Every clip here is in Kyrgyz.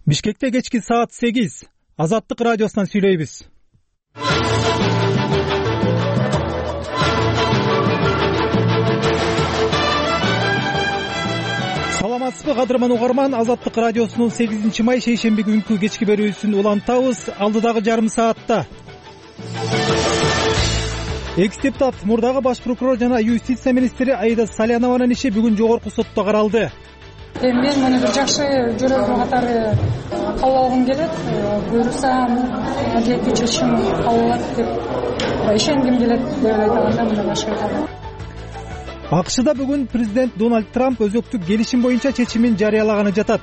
Бишкекте кечки саат 8 Азаттык радиосунан сүйлөйбүз. Саламатсызбы кадырман угарман, Азаттык радиосунун 8 май шейшемби күнкү кечки берүүсүн улантабыз. Алдыдагы жарым саатта экс-депутат, мурдагы баш прокурор жана юстиция министри Аида Салянованын иши бүгүн жогорку сотто каралды. Мен муну бир жакшы жөрөлгө катары кабыл алгым келет. Буюрса, адилеттүү чечим кабыл алат деп ишенгим келет деп айтканда мындай башка айтам. АКШда бүгүн президент Дональд Трамп өзөктүк келишим боюнча чечимин жарыялаганы жатат.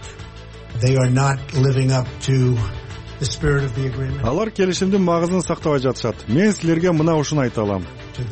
Алар келишимдин магызын сактабай жатышат. Мен силерге мына ушуну айта алам.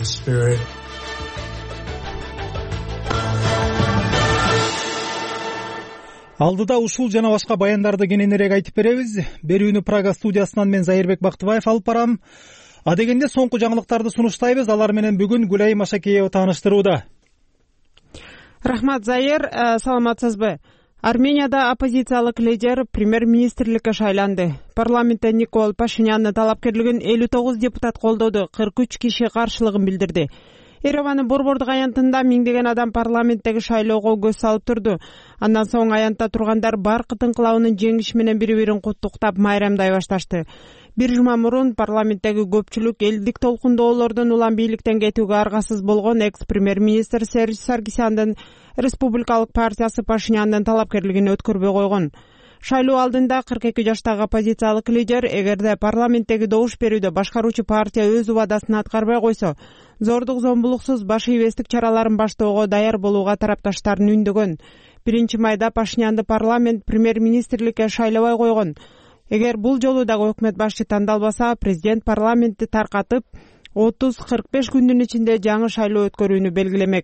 Алдыда ушул жана башка баяндарды кененирээк айтып беребиз. Берүүнү Прага студиясынан мен Зайырбек Бактыбаев алып барам. Адегенде соңку жаңылыктарды сунуштайбыз. Алар менен бүгүн Гүлай Машакеева тааныштырууда. Рахмат, Зайыр. Саламатсызбы? Арменияда оппозициялык лидер премьер-министрликке шайланды. Парламентте Никол Пашинянны талапкерлигин 59 депутат колдоду, 43 киши каршылыгын билдирди. Еревандын борбордук аянтында миңдеген адам парламенттеги шайлоого көз салып турду. Андан соң аянтта тургандар баркыт инкылабынын жеңиши менен бири-бирин куттуктап майрамдай башташты. Бир жума мурун парламенттеги көпчүлүк элдик толкундоолордун улам бийликтен кетүүгө аргасыз болгон экс-премьер-министр Серж Саргисяндын Республикалык партиясы Пашинянын талапкерлигин өткөрбөй койгон. Шайлоо алдында 42 жаштагы оппозициялык лидер эгерде парламенттеги добуш берүүдө башкаруучу партия өз убадасын аткарбай койсо, зордук зомбулуксуз баш ийбестик чараларын баштоого даяр болууга тарапташтарын үндөгөн. 1 майда Пашинянды парламент премьер-министрликке шайлабай койгон. Эгер бул жолу дагы өкмөт башчы тандалбаса, президент парламентти таркатып 30-45 күндүн ичинде жаңы шайлоо өткөрүүнү белгилемек.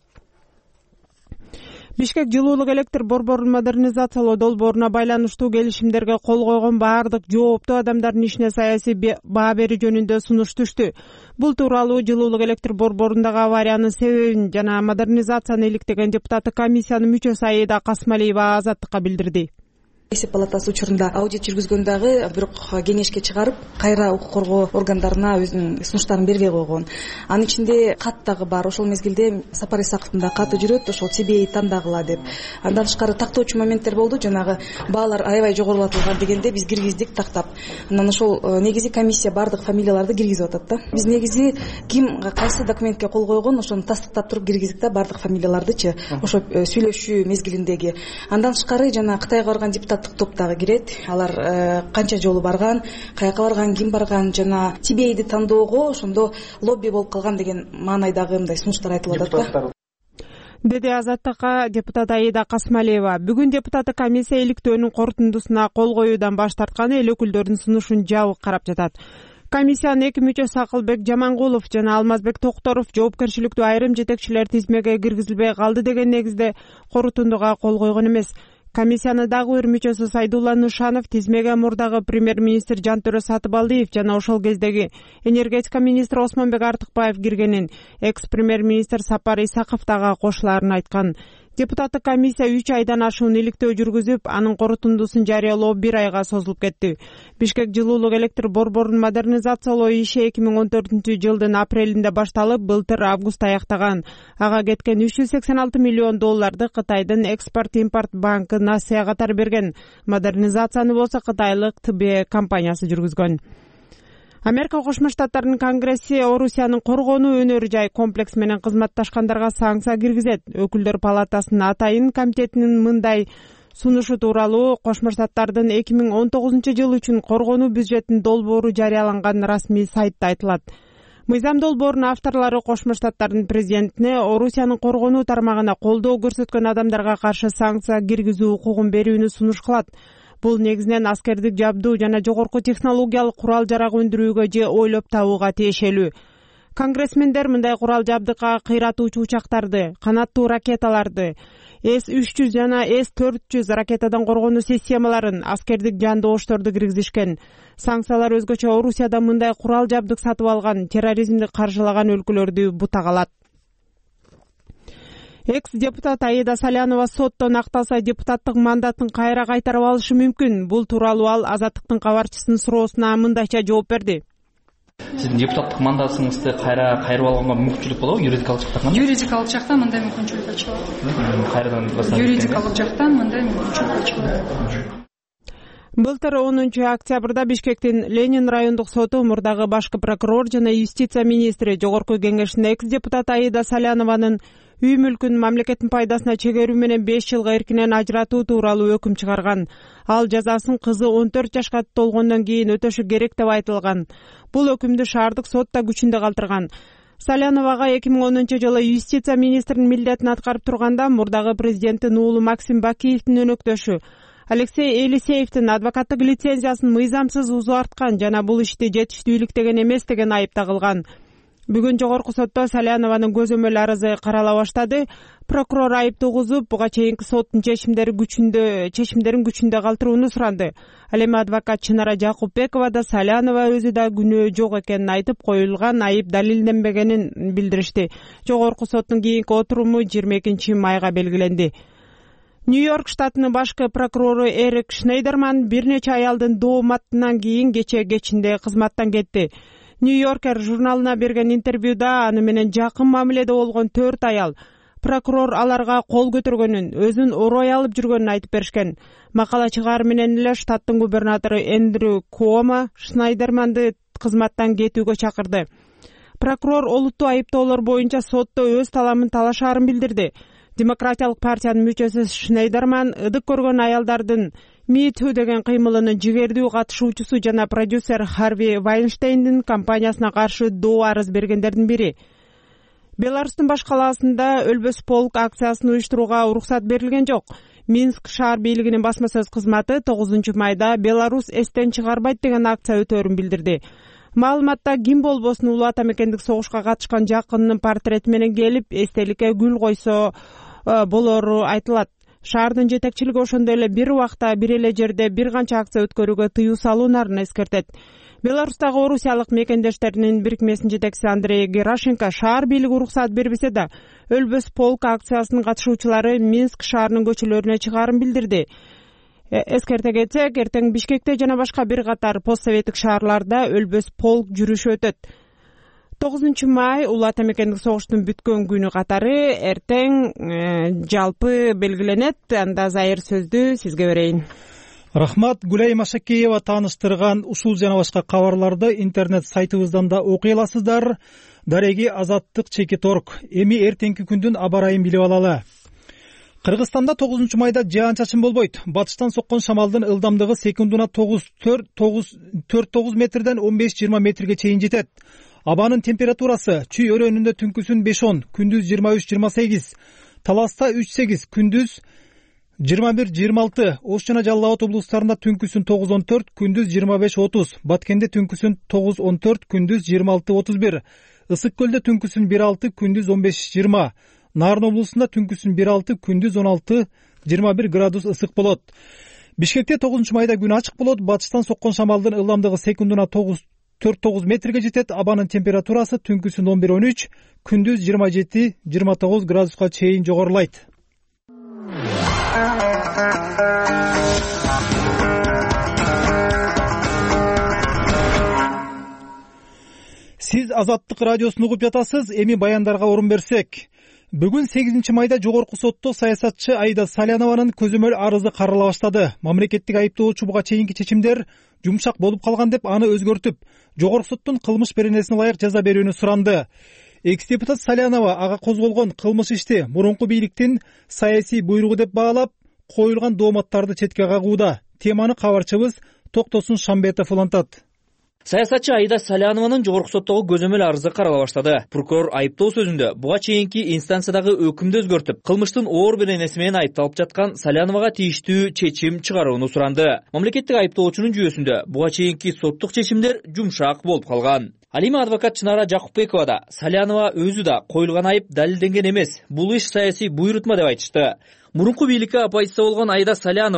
Бишкек жылуулук электр борборун модернизациялоо долбооруна байланыштуу келишимдерге кол койгон баардык жооптуу адамдардын ишине саясий баа берүү жөнүндө сунуш түштү. Бул тууралуу жылуулук электр борборундагы авариянын себебин жана модернизацияны иликтеген депутаттык комиссиянын мүчөсү Аида Касмалиева Азаттыкка билдирди. Эсеп палатасы учурунда аудит жүргүзгөн дагы бирок кеңешке чыгарып, кайра укук коргоо органдарына өзүнүн сунуштарын бербей койгон. Анын ичинде кат дагы бар. Ошол мезгилде Сапар Исаковдун да каты жүрөт, ошол ТБ тандагыла деп. Андан тышкары тактоочу моменттер болду. Жанагы баалар аябай жогорулатылган дегенде биз киргиздик тактап. Анан ошол негизи комиссия бардык фамилияларды киргизип атат да. Биз негизи ким кайсы документке кол койгон, ошону тастыктап туруп киргиздик да бардык фамилиялардычы. Ошо сүйлөшүү мезгилиндеги. Андан тышкары жана Кытайга барган депутат топтагы кирет. Алар канча жолу барган, каяка барган, ким барган жана ТБ тандоого ошондо лобби болуп калган деген маанайдагы мындай сунуштар айтылып атат да. Деди Азаттыкка депутат Аида Касмалиева. Бүгүн депутаттык комиссия иликтөөнүн корутундусуна кол коюудан баш тартканы эл өкүлдөрүнүн сунушун жабык карап жатат. Комиссиянын эки мүчөсү Акылбек Жамангулов жана Алмазбек Токторов жоопкерчиликтүү айрым жетекчилер тизмеге киргизилбей калды деген негизде корутундуга кол койгон эмес. Комиссияны дагы бир мүчөсү Сайдулла Нушанов тизмеге мурдагы премьер-министр Жантөрө Сатыбалдиев жана ошол кездеги энергетика министри Осмонбек Артыкбаев киргенин, экс-премьер-министр Сапар Исаков дагы кошуларын айткан. Депутаттык комиссия 3 айдан ашуун иликтөө жүргүзүп, анын корутундусун жарыялоо 1 айга созулуп кетти. Бишкек жылуулук электр борборун модернизациялоо иши 2014-жылдын апрелинде башталып, былтыр август аяктаган. Ага кеткен 386 миллион долларды Кытайдын экспорт-импорт банкы Насия катары берген. Модернизацияны болсо кытайлык ТБ компаниясы жүргүзгөн. Америка Кошмо Штаттарынын Конгресси Орусиянын коргонуу өнөр жай комплекс менен кызматташкандарга санкция киргизет. Өкүлдөр палатасынын атайын комитетинин мындай сунушу тууралуу Кошмо Штаттардын 2019 жыл үчүн коргонуу бюджетинин долбоору жарыяланган расмий сайтта айтылат. Мыйзам долбоорунун авторлору Кошмо Штаттардын президентине Орусиянын коргонуу тармагына колдоо көрсөткөн адамдарга каршы санкция киргизүү укугун берүүнү сунуш кылат. Бул негизинен аскердик жабдуу жана жогорку технологиялык курал-жарак өндүрүүгө же ойлоп табууга тиешелүү. Конгрессмендер мындай курал-жабдыкка кыйратуучу учактарды, канаттуу ракеталарды, С-300 жана С-400 ракетадан коргонуу системаларын, аскердик жандоошторду киргизишкен. Санкциялар өзгөчө Орусияда мындай курал-жабдык сатып алган, терроризмди каржылаган өлкөлөрдү бутак алат. Экс депутат Аида Салянова соттон акталса депутаттык мандатын кайра кайтарып алышы мүмкүн. Бул тууралуу ал Азаттыктын кабарчысынын суроосуна мындайча жооп берди. Сиздин депутаттык мандатыңызды кайрып алганга мүмкүнчүлүк болобу юридикалык жактан? Юридикалык жактан мындай мүмкүнчүлүк ачылат. Кайрадан юридикалык жактан мындай мүмкүнчүлүк ачылат. Былтыр 10 октябрда Бишкектин Ленин райондук соту мурдагы башкы прокурор жана юстиция министри Жогорку кеңештин экс депутат Аида Салянованын үй мүлкүн мамлекеттин пайдасына чегерүү менен 5 жылга эркинен ажыратуу тууралуу өкүм чыгарган. Ал жазасын кызы 14 жашка толгондон кийин өтөшү керек деп айтылган. Бул өкүмдү шаардык сот да күчүндө калтырган. Саляновага 2010-жылы юстиция министринин милдетин аткарып турганда мурдагы президенттин уулу Максим Бакиевдин өнөктөшү Алексей Елисеевдин адвокаттык лицензиясын мыйзамсыз узарткан жана бул ишти жетиштүүлүктөгөн эмес деген айып тагылган. Бүгүн жогорку сотто Салянованын көзөмөл арызы карала баштады. Прокурор айып тугузуп, буга чейинки соттун чечимдерин күчүндө калтырууну суранды. Ал эми адвокат Чынара Жакупбекова да Салянова өзү да күнөө жок экенин айтып, коюлган айып далилденбегенин билдиришти. Жогорку соттун кийинки отуруму 22 майга белгиленди. Нью-Йорк штатынын башкы прокурору Эрик Шнейдерман бир нече аялдын дооматынан кийин кече кечинде кызматтан кетти. Нью-Йоркер журналына берген интервьюда аны менен жакын мамиледе болгон 4 аял прокурор аларга кол көтөргөнүн, өзүн орой алып жүргөнүн айтып беришкен. Макала чыгаар менен эле штаттын губернатору Эндрю Куомо Шнейдерманды кызматтан кетүүгө чакырды. Прокурор олуттуу айыптоолор боюнча сотто өз таламын талашаарын билдирди. Демократиялык партиянын мүчөсү Шнейдерман ыдык көргөн аялдардын Me Too деген кыймылынын жигердүү катышуучусу жана продюсер Харви Вайнштейндин компаниясына каршы доо арыз бергендердин бири. Беларустун баш калаасында Өлбөс полк акциясын уюштурууга уруксат берилген жок. Минск шаар бийлигинин басма сөз кызматы 9 майда Беларусь эстен чыгарбайт деген акция өтөөрүн билдирди. Маалыматта ким болбосун улуу ата мекендик согушка катышкан жакынынын портрети менен келип, эстеликке гүл койсо болору айтылат. Шаардын жетекчилиги ошондой эле бир убакта бир эле жерде бир канча акция өткөрүүгө тыюу салуунарын эскертет. Беларустагы орусиялык мекендештеринин бирикмесинин жетекчиси Андрей Герашенко шаар бийлиги уруксат бербесе да, Өлбөс полк акциясынын катышуучулары Минск шаарынын көчөлөрүнө чыгаарын билдирди. Эскерте кетсек, эртең Бишкекте жана башка бир катар постсоветтик шаарларда Өлбөс полк жүрүшү өтөт. 9 май улуу ата мекендик согуштун бүткөн күнү катары эртең жалпы белгиленет. Анда Зайыр сөздү сизге берейин. Рахмат. Гүлай Машакеева тааныштырган ушул жана башка кабарларды интернет сайтыбыздан да окуй аласыздар. Дареги Азаттык /.org. Эми эртеңки күндүн аба ырайын билип алалы. Кыргызстанда 9 майда жаан-чачын болбойт. Батыштан соккон шамалдын ылдамдыгы секундуна 9-9 метрден 15-20 метрге чейин жетет. Абанын температурасы чүй өрөөнүндө түнкүсүн 5-10, күндүз 23-28, Таласта 3-8, күндүз 21-26, Ош жана Жалал Абад облустарында түнкүсүн 9-14, күндүз 25-30, Баткенде түнкүсүн 9-14, күндүз 26-31, Ысык көлдө түнкүсүн 1-6, күндүз 15-20, Нарын облусунда түнкүсүн 1-6, күндүз 16-21 градус ысык болот. Бишкекте 9 майда күн ачык болот. Батыштан соккон шамалдын ылдамдыгы секундуна 4-9 метрге жетет. Абанын температурасы түнкүсүн 11-13, күндүз 27-29 градуска чейин жогорулайт. Сиз Азаттык радиосун угуп жатасыз. Эми баяндарга орун берсек. Бүгүн 8 майда жогорку сотто саясатчы Аида Салянованын көзөмөл арызы карала баштады. Мамлекеттик айыптоочу буга чейинки чечимдер жумшак болуп калган деп аны өзгөртүп, жогорку соттун кылмыш беренесине ылайык жаза берүүнү суранды. Экс-депутат Салянова ага козголгон кылмыш ишти мурунку бийликтин саясий буйругу деп баалап, коюлган дооматтарды четке кагууда. Теманы кабарчыбыз Токтосун Шамбетов улантат. Саясатчы Аида Салянованын жогорку соттогу көзөмөл арызы карала баштады. Прокурор айыптоо сөзүндө буга чейинки инстанциядагы өкүмдү өзгөртүп, кылмыштын оор беренеси менен айыпталып жаткан Саляновага тийиштүү чечим чыгарууну суранды. Мамлекеттик айыптоочунун жүйөсүндө буга чейинки соттук чечимдер жумшак болуп калган. Ал эми адвокат Чынара Жакупбекова да Салянова өзү да коюлган айып далилденген эмес, бул иш саясий буйрутма деп айтышты. Мурунку бийликке оппозиция болгон Аида Салянова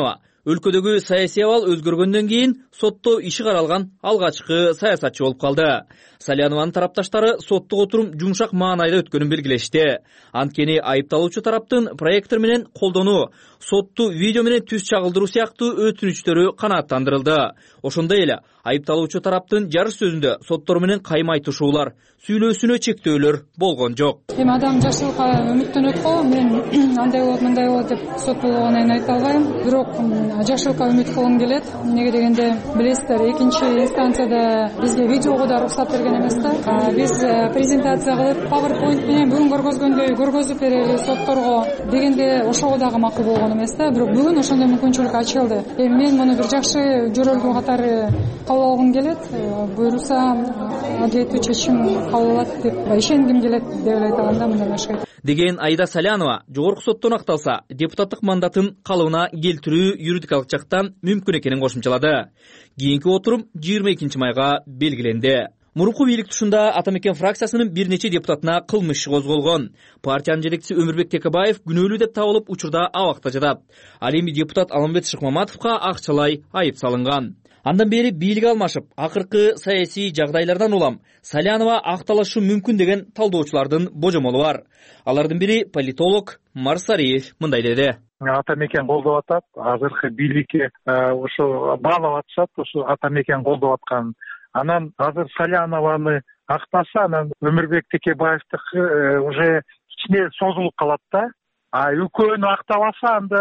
өлкөдөгү саясий абал өзгөргөндөн кийин сотто иши каралган алгачкы саясатчы болуп калды. Салянованын тарапташтары соттук отурум жумшак маанайда өткөнүн белгилешти. Анткени айыпталуучу тараптын проектор менен колдонуу, сотту видео менен түз чагылдыруу сыяктуу өтүнүчтөрү канааттандырылды. Ошондой эле айыпталуучу тараптын жарыш сөзүндө соттор менен кайма айтышуулар, сүйлөөсүнө чектөөлөр болгон жок. Эми адам жашылыкка үмүттөнөт го, мен андай болот, мындай болот деп сот болгонун айта албайм. Бирок жашылыкка үмүт кылгым келет. Эмнеге дегенде, билесиздер, экинчи инстанцияда бизге видеого да уруксат берген эмес да. Биз презентация кылып, PowerPoint менен бүгүн көргөзгөндөй көргөзүп берели сотторго дегенде ошого дагы макул болгон эмес да. Бирок бүгүн ошондой мүмкүнчүлүк ачылды. Эми мен муну бир жакшы жөрөлгө катары кабыл алгым келет. Буюрса, адилеттүү чечим кабыл алат деп ишенгим келет деп эле айта алам да, мындан башка. Деген Аида Салянова жогорку соттон акталса, депутаттык мандатын калыбына келтирүү юридикалык жактан мүмкүн экенин кошумчалады. Кийинки отурум 22 майга белгиленди. Мурунку бийлик тушунда Ата Мекен фракциясынын бир нече депутатына кылмыш иши козголгон. Партиянын жетекчиси Өмүрбек Текебаев күнөөлүү деп табылып учурда абакта жатат. Ал эми депутат Алмамбет Шыкмаматовго акчалай айып салынган. Андан бери бийлик алмашып, акыркы саясий жагдайлардан улам Салянова акталышы мүмкүн деген талдоочулардын божомолу бар. Алардын бири политолог Марсариев мындай деди. Ата Мекен колдоп атат, азыркы бийликке ошо баалап атышат, ошо Ата Мекен колдоп аткан. Анан азыр Салянованы актаса, анан Өмүрбек Текебаевдики уже кичине созулуп калат да. А экөөнү актабаса, анда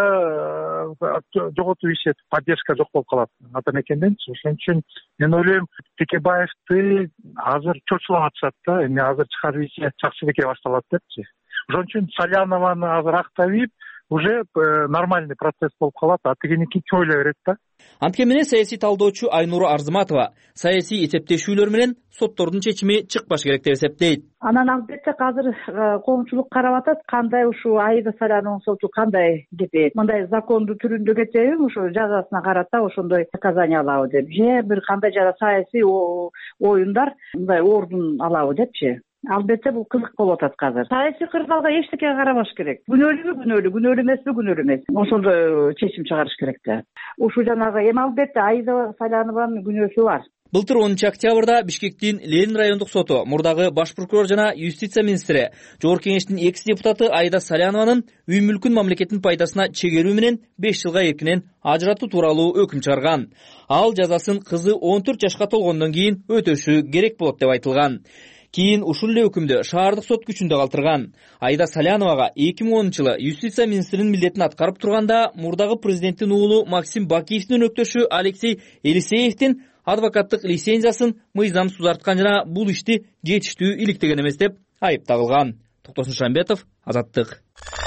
жоготуп ишет, поддержка жок болуп калат Ата Мекенден. Ошон үчүн мен ойлойм, Текебаевди азыр чочулап атышат да. Эми азыр чыгарып ийсе чакчыбеке башталат депчи. Ошон үчүн Салянованы азыр актап уже нормальный процесс болуп калат, а тигиники чойлой берет да. Анткени менен саясий талдоочу Айнура Арзыматова саясий эсептешүүлөр менен соттордун чечими чыкпаш керек деп эсептейт. Анан албетте азыр коомчулук карап атат, кандай ушу Аида Салянованын соту кандай кетет. Мындай закондуу түрүндө кетеби, ушу жазасына карата ошондой наказание алабы деп, же бир кандай жана саясий оюндар мындай ордун алабы депчи. Албетте бул кызык болуп атат азыр. Саясий кырдаалга эчтекеге карабаш керек. Күнөөлүүбү күнөөлүү эмеспи күнөөлүү эмес. Ошондой чечим чыгарыш керек да. Ушу жанагы эми албетте Аида Салянованын күнөөсү бар. Былтыр 10 октябрда Бишкектин Ленин райондук соту мурдагы баш прокурор жана юстиция министри, Жогорку Кеңештин экс-депутаты Аида Салянованын үй мүлкүн мамлекеттин пайдасына чегерүү менен 5 жылга эркинен ажыратуу тууралуу өкүм чыгарган. Ал жазасын кызы 14 жашка толгондон кийин өтөшү керек болот деп айтылган. Кийин ушул эле өкүмдү шаардык сот күчүндө калтырган. Аида Саляновага 2010-жылы юстиция министринин милдетин аткарып турганда мурдагы президенттин уулу Максим Бакиевдин өктөшү Алексей Елисеевдин адвокаттык лицензиясын мыйзамсыз узарткан жана бул ишти жетиштүү иликтеген эмес деп айып тагылган. Токтосун Шамбетов, Азаттык.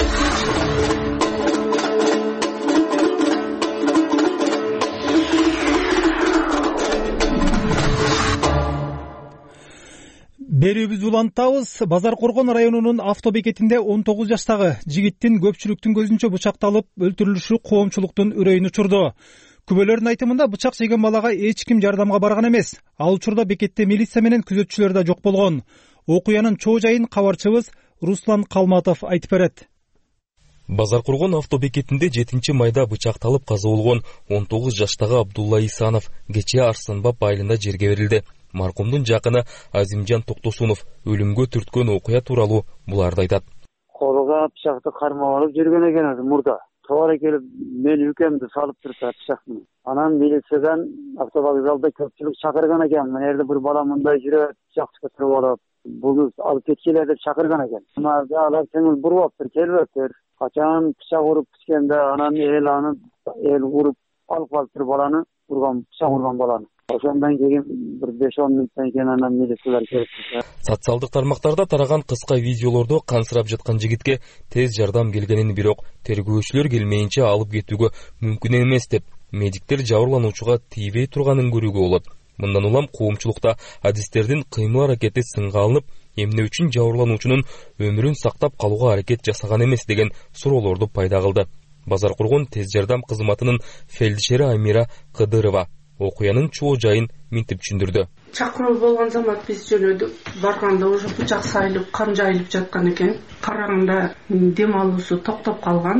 Берүүбүздү улантабыз. Базар Коргон районунун автобекетинде 19 жаштагы жигиттин көпчүлүктүн көзүнчө бычакталып өлтүрүлүшү коомчулуктун үрөйүн учурду. Күбөлөрдүн айтымында бычак жеген балага эч ким жардамга барган эмес. Ал учурда бекетте милиция менен күзөтчүлөр да жок болгон. Окуянын чоо жайын кабарчыбыз Руслан Калматов айтып берет. Базар Коргон автобекетинде 7 майда бычакталып каза болгон 19 жаштагы Абдулла Исанов кечээ Арсанбап айылында жерге берилди. Маркумдун жакыны Азимжан Токтосунов өлүмгө түрткөн окуя тууралуу буларды айтат. Колуга бычакты кармап алып жүргөн экен мурда. Товар келип мен үкемди салып турса бычакты. Анан милициядан автовокзалда көпчүлүк чакырган экен. Мен жерде бир бала мындай жүрөт, бычакты туруп алып, буну алып кеткиле деп чакырган экен. Алар көңүл буруптыр, келбептир. Качан бычак уруп түшкөндө анан эл уруп алып калыптыр баланы, бычак урган баланы. Ошондон кийин бир 5-10 мүнөттөн кийин анан милициялар келип. Социалдык тармактарда тараган кыска видеолордо кансырап жаткан жигитке тез жардам келгенин, бирок тергөөчүлөр келмейинче алып кетүүгө мүмкүн эмес деп медиктер жабырлануучуга тийбей турганын көрүүгө болот. Мындан улам коомчулукта адистердин кыймыл аракети сынга алынып, эмне үчүн жабырлануучунун өмүрүн сактап калууга аракет жасаган эмес деген суроолорду пайда кылды. Базар Коргон тез жардам кызматынын фельдшери Амира Кыдырова окуянын чоо жайын минтип түшүндүрдү. Чакыруу болгон замат биз жөнөдүк. Барганда уже бычак сайылып, кан жайылып жаткан экен. Караганда дем алуусу токтоп калган.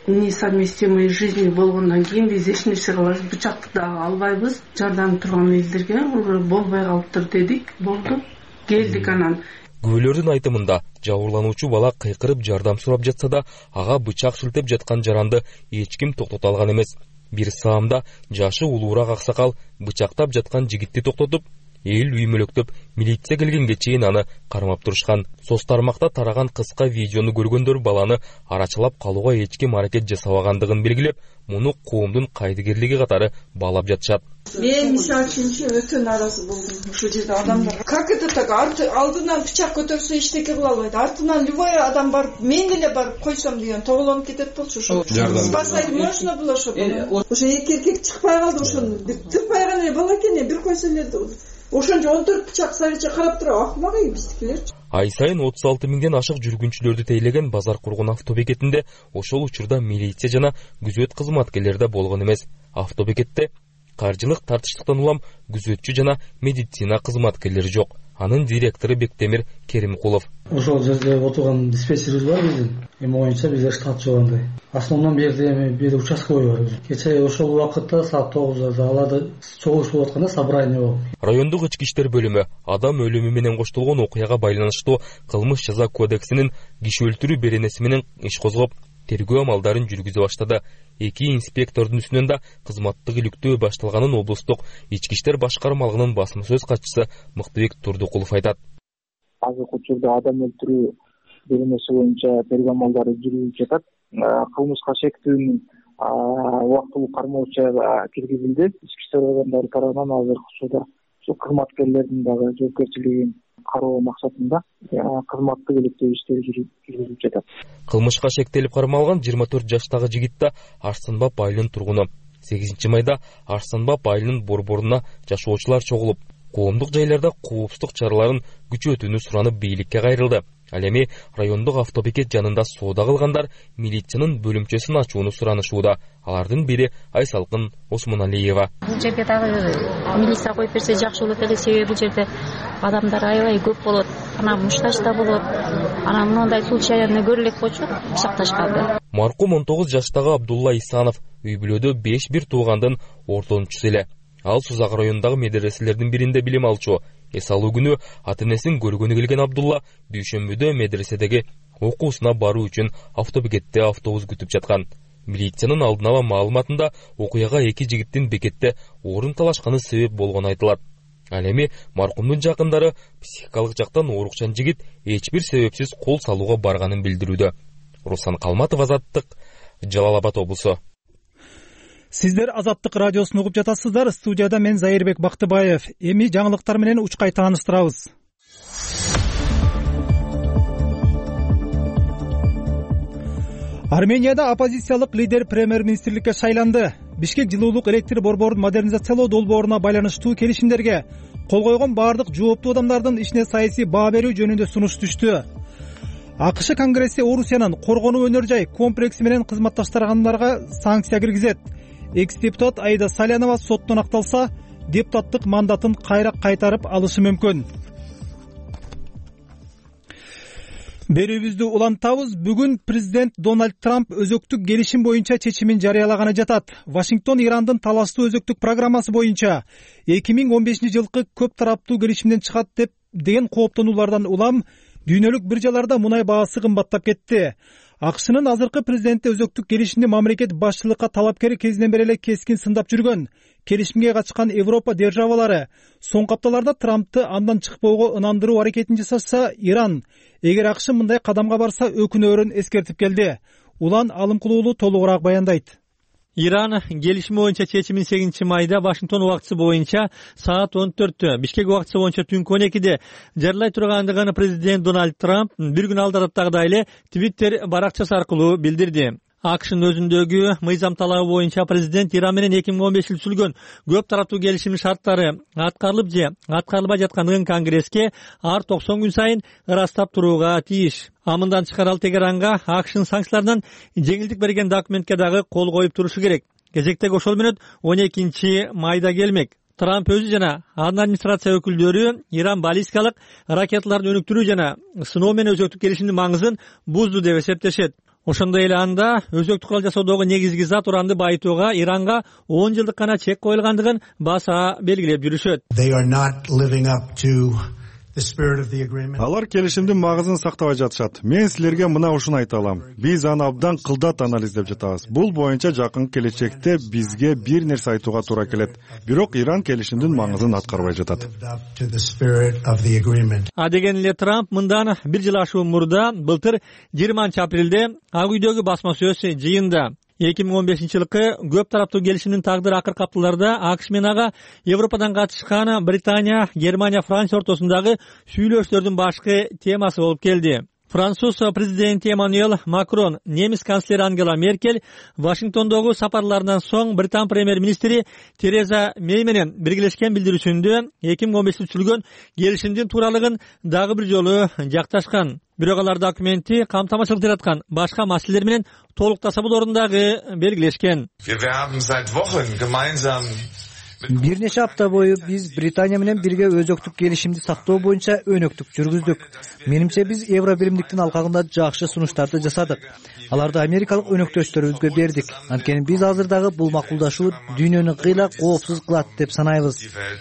несовместимой жизни болгондон кийин биз эч нерсе кылабыз, бычакты дагы албайбыз. Жардам турган элдерге болбой калыптыр дедик, болду. Келдик анан. Күбөлөрдүн айтымында жабырлануучу бала кыйкырып жардам сурап жатса да, ага бычак шилтеп жаткан жаранды эч ким токтото алган эмес. Бир саамда жашы улуураак аксакал бычактап жаткан жигитти токтотуп, эл үймөлөктөп, милиция келгенге чейин аны кармап турушкан. Соц тармакта тараган кыска видеону көргөндөр баланы арачылап калууга эч ким аракет жасабагандыгын белгилеп, муну коомдун кайдыгерлиги катары баалап жатышат. Мен мисалы үчүн өтө нааразы болдум. Ушул жерде адамдар как это так алдынан бычак көтөрсө эчтеке кыла албайт. Артынан любой адам барып, мен деле барып койсом деген тоголонуп кетет болчу ошо. Спасать можно было ошо. Ошо эки эркек чыкпай калды, ошону тыкпай гана бала экен, бир койсо эле ошончо 14 бычак сарыча карап туруп акмак биздикилерчи. Ай сайын 36 миңден ашык жүргүнчүлөрдү тейлеген базар кургун автобекетинде ошол учурда милиция жана күзөт кызматкерлери да болгон эмес. Автобекетте каржылык тартыштыктан улам күзөтчү жана медицина кызматкерлери жок. Анын директору Бектемир Керимкулов. Ошол жерде отурган диспетчерибиз бар биздин. Эми оюнча бизде штат жок андай. Основном бир участковый бар. Кечээ ошол убакытта саат 9-да аларды чогулуш болуп атканда собрание болуп. Райондук ички иштер бөлүмү адам өлүмү менен коштолгон окуяга байланыштуу кылмыш жаза кодексинин киши өлтүрүү беренеси менен иш козгоп, тергөө амалдарын жүргүзө баштады. Эки инспектордун үстүнөн да кызматтык иликтөө башталганын облустук ички иштер башкармалыгынын басма сөз катчысы Мыктыбек Турдукулов айтат. Азыркы учурда адам өлтүрүү беренеси боюнча тергөө амалдары жүрүлүп жатат. Кылмышка шектүүнүн убактылуу кармоочу киргизилди. Ички иштер органдары тарабынан азыркы учурда ушул кызматкерлердин дагы жоопкерчилигин кароо максатында кызматтык иликтөө иштери жүрүлүп жатат. Кылмышка шектелип кармалган 24 жаштагы жигит да Арсанбап айылынын тургуну. 8 майда Арсанбап айылынын борборуна жашоочулар чогулуп, коомдук жайларда коопсуздук чараларын күчөтүүнү суранып бийликке кайрылды. Ал эми райондук автобекет жанында соода кылгандар милициянын бөлүмчөсүн ачууну суранышууда. Алардын бири Айсалкын Осмоналиева. Бул жерге дагы милиция коюп берсе жакшы болот эле, себеби бул жерде адамдар аябай көп болот. Анан мушташ да болот. Анан мындай случайларны көрө элек болчу, бычакташканды. Маркум 19 жаштагы Абдулла Исанов үй бүлөдө 5 туугандын ортончусу эле. Ал Сузак районундагы медреселердин биринде билим алчу. Эсалуу күнү ата-энесин көргөнү келген Абдулла дүйшөмбүдө медреседеги окуусуна баруу үчүн автобекетте автобус күтүп жаткан. Милициянын алдын ала маалыматында окуяга эки жигиттин бекетте орун талашканы себеп болгону айтылат. Ал эми маркумдун жакындары психикалык жактан оорукчан жигит эч бир себепсиз кол салууга барганын билдирүүдө. Руслан Калматов, Азаттык, Жалал Абад облусу. Сиздер Азаттык радиосун угуп жатасыздар. Студияда мен Зайырбек Бактыбаев. Эми жаңылыктар менен учкай тааныштырабыз. Арменияда оппозициялык лидер премьер-министрликке шайланды. Бишкек жылуулук электр борборун модернизациялоо долбооруна байланыштуу келишимдерге кол койгон бардык жооптуу адамдардын ишине саясий баа берүү жөнүндө сунуш түштү. АКШ Конгресси Орусиянын коргонуу өнөр жай комплекси менен кызматташтыргандарга санкция киргизет. Экс-депутат Аида Салянова соттон акталса, депутаттык мандатын кайра кайтарып алышы мүмкүн. Берүүбүздү улантабыз. Бүгүн президент Дональд Трамп өзөктүк келишим боюнча чечимин жарыялаганы жатат. Вашингтон Ирандын талаштуу өзөктүк программасы боюнча 2015-жылкы көп тараптуу келишимден чыгат деген кооптонуулардан улам дүйнөлүк биржаларда мунай баасы кымбаттап кетти. АКШнын азыркы президенти өзөктүк келишимди мамлекет башчылыкка талапкер кезинен бери эле кескин сындап жүргөн. Келишимге катышкан Европа державалары соңку апталарда Трампты андан чыкпоого ынандыруу аракетин жасаса, Иран эгер АКШ мындай кадамга барса өкүнөөрүн эскертип келди. Улан Алымкулуулу толугураак баяндайт. Иран келишими боюнча чечимин 8 майда Вашингтон убактысы боюнча саат 14, Бишкек убактысы боюнча түнкү 12де жарылай тургандыгын президент Дональд Трамп бир күн алдыраттагыдай эле Twitter баракчасы аркылуу билдирди. АКШнын өзүндөгү мыйзам талабы боюнча президент Иран менен 2015 түзүлгөн көп тараптуу келишимдин шарттары аткарылып же аткарылбай жаткандыгын Конгресске ар 90 күн сайын ырастап турууга тийиш. Мындан тышкары ал Тегеранга АКШнын санкцияларынан жеңилдик берген документке дагы кол коюп турушу керек. Кезектеги ошол мүнөт 12 майда келмек. Трамп өзү жана анын администрация өкүлдөрү Иран баллистикалык ракеталарын өнүктүрүү жана сыноо менен өзөктүк келишимдин маңызын бузду деп эсептешет. Ошондой эле анда өзөктүк курал жасоодогу негизги зат уранды байытууга Иранга 10 жылдык гана чек коюлгандыгын баса белгилеп жүрүшөт. Алар келишимдин магызын сактабай жатышат. Мен силерге мына ушуну айта алам. Биз аны абдан кылдат анализдеп жатабыз. Бул боюнча жакын келечекте бизге бир нерсе айтууга туура келет. Бирок Иран келишимдин маңызын аткарбай жатат. Деген эле Трамп мындан бир жыл ашуун мурда былтыр 20-апрелде Ак үйдөгү басма сөз жыйында 2015-жылкы көп тараптуу келишимдин тагдыры акыр каптыларда АКШ менен ага Европадан катышкан Британия, Германия, Франция ортосундагы сүйлөшүүлөрдүн башкы темасы болуп келди. Француз президенти Эммануэль Макрон, немис канцлери Ангела Меркель Вашингтондогу сапарларынан соң Британ премьер-министри Тереза Мэй менен биргелешкен билдирүүсүндө 2015 түзүлгөн келишимдин тууралыгын дагы бир жолу жакташкан. Бирок алар документи камтамашылык жараткан башка маселелер менен толуктаса болоорун дагы белгилешкен. Бир нече апта бою биз Британия менен бирге өзөктүк келишимди сактоо боюнча өнөктүк жүргүздүк. Менимче биз Евро биримдиктин алкагында жакшы сунуштарды жасадык. Аларды америкалык өнөктөштөрүбүзгө бердик. Анткени биз азыр дагы бул макулдашуу дүйнөнү кыйла коопсуз кылат деп санайбыз.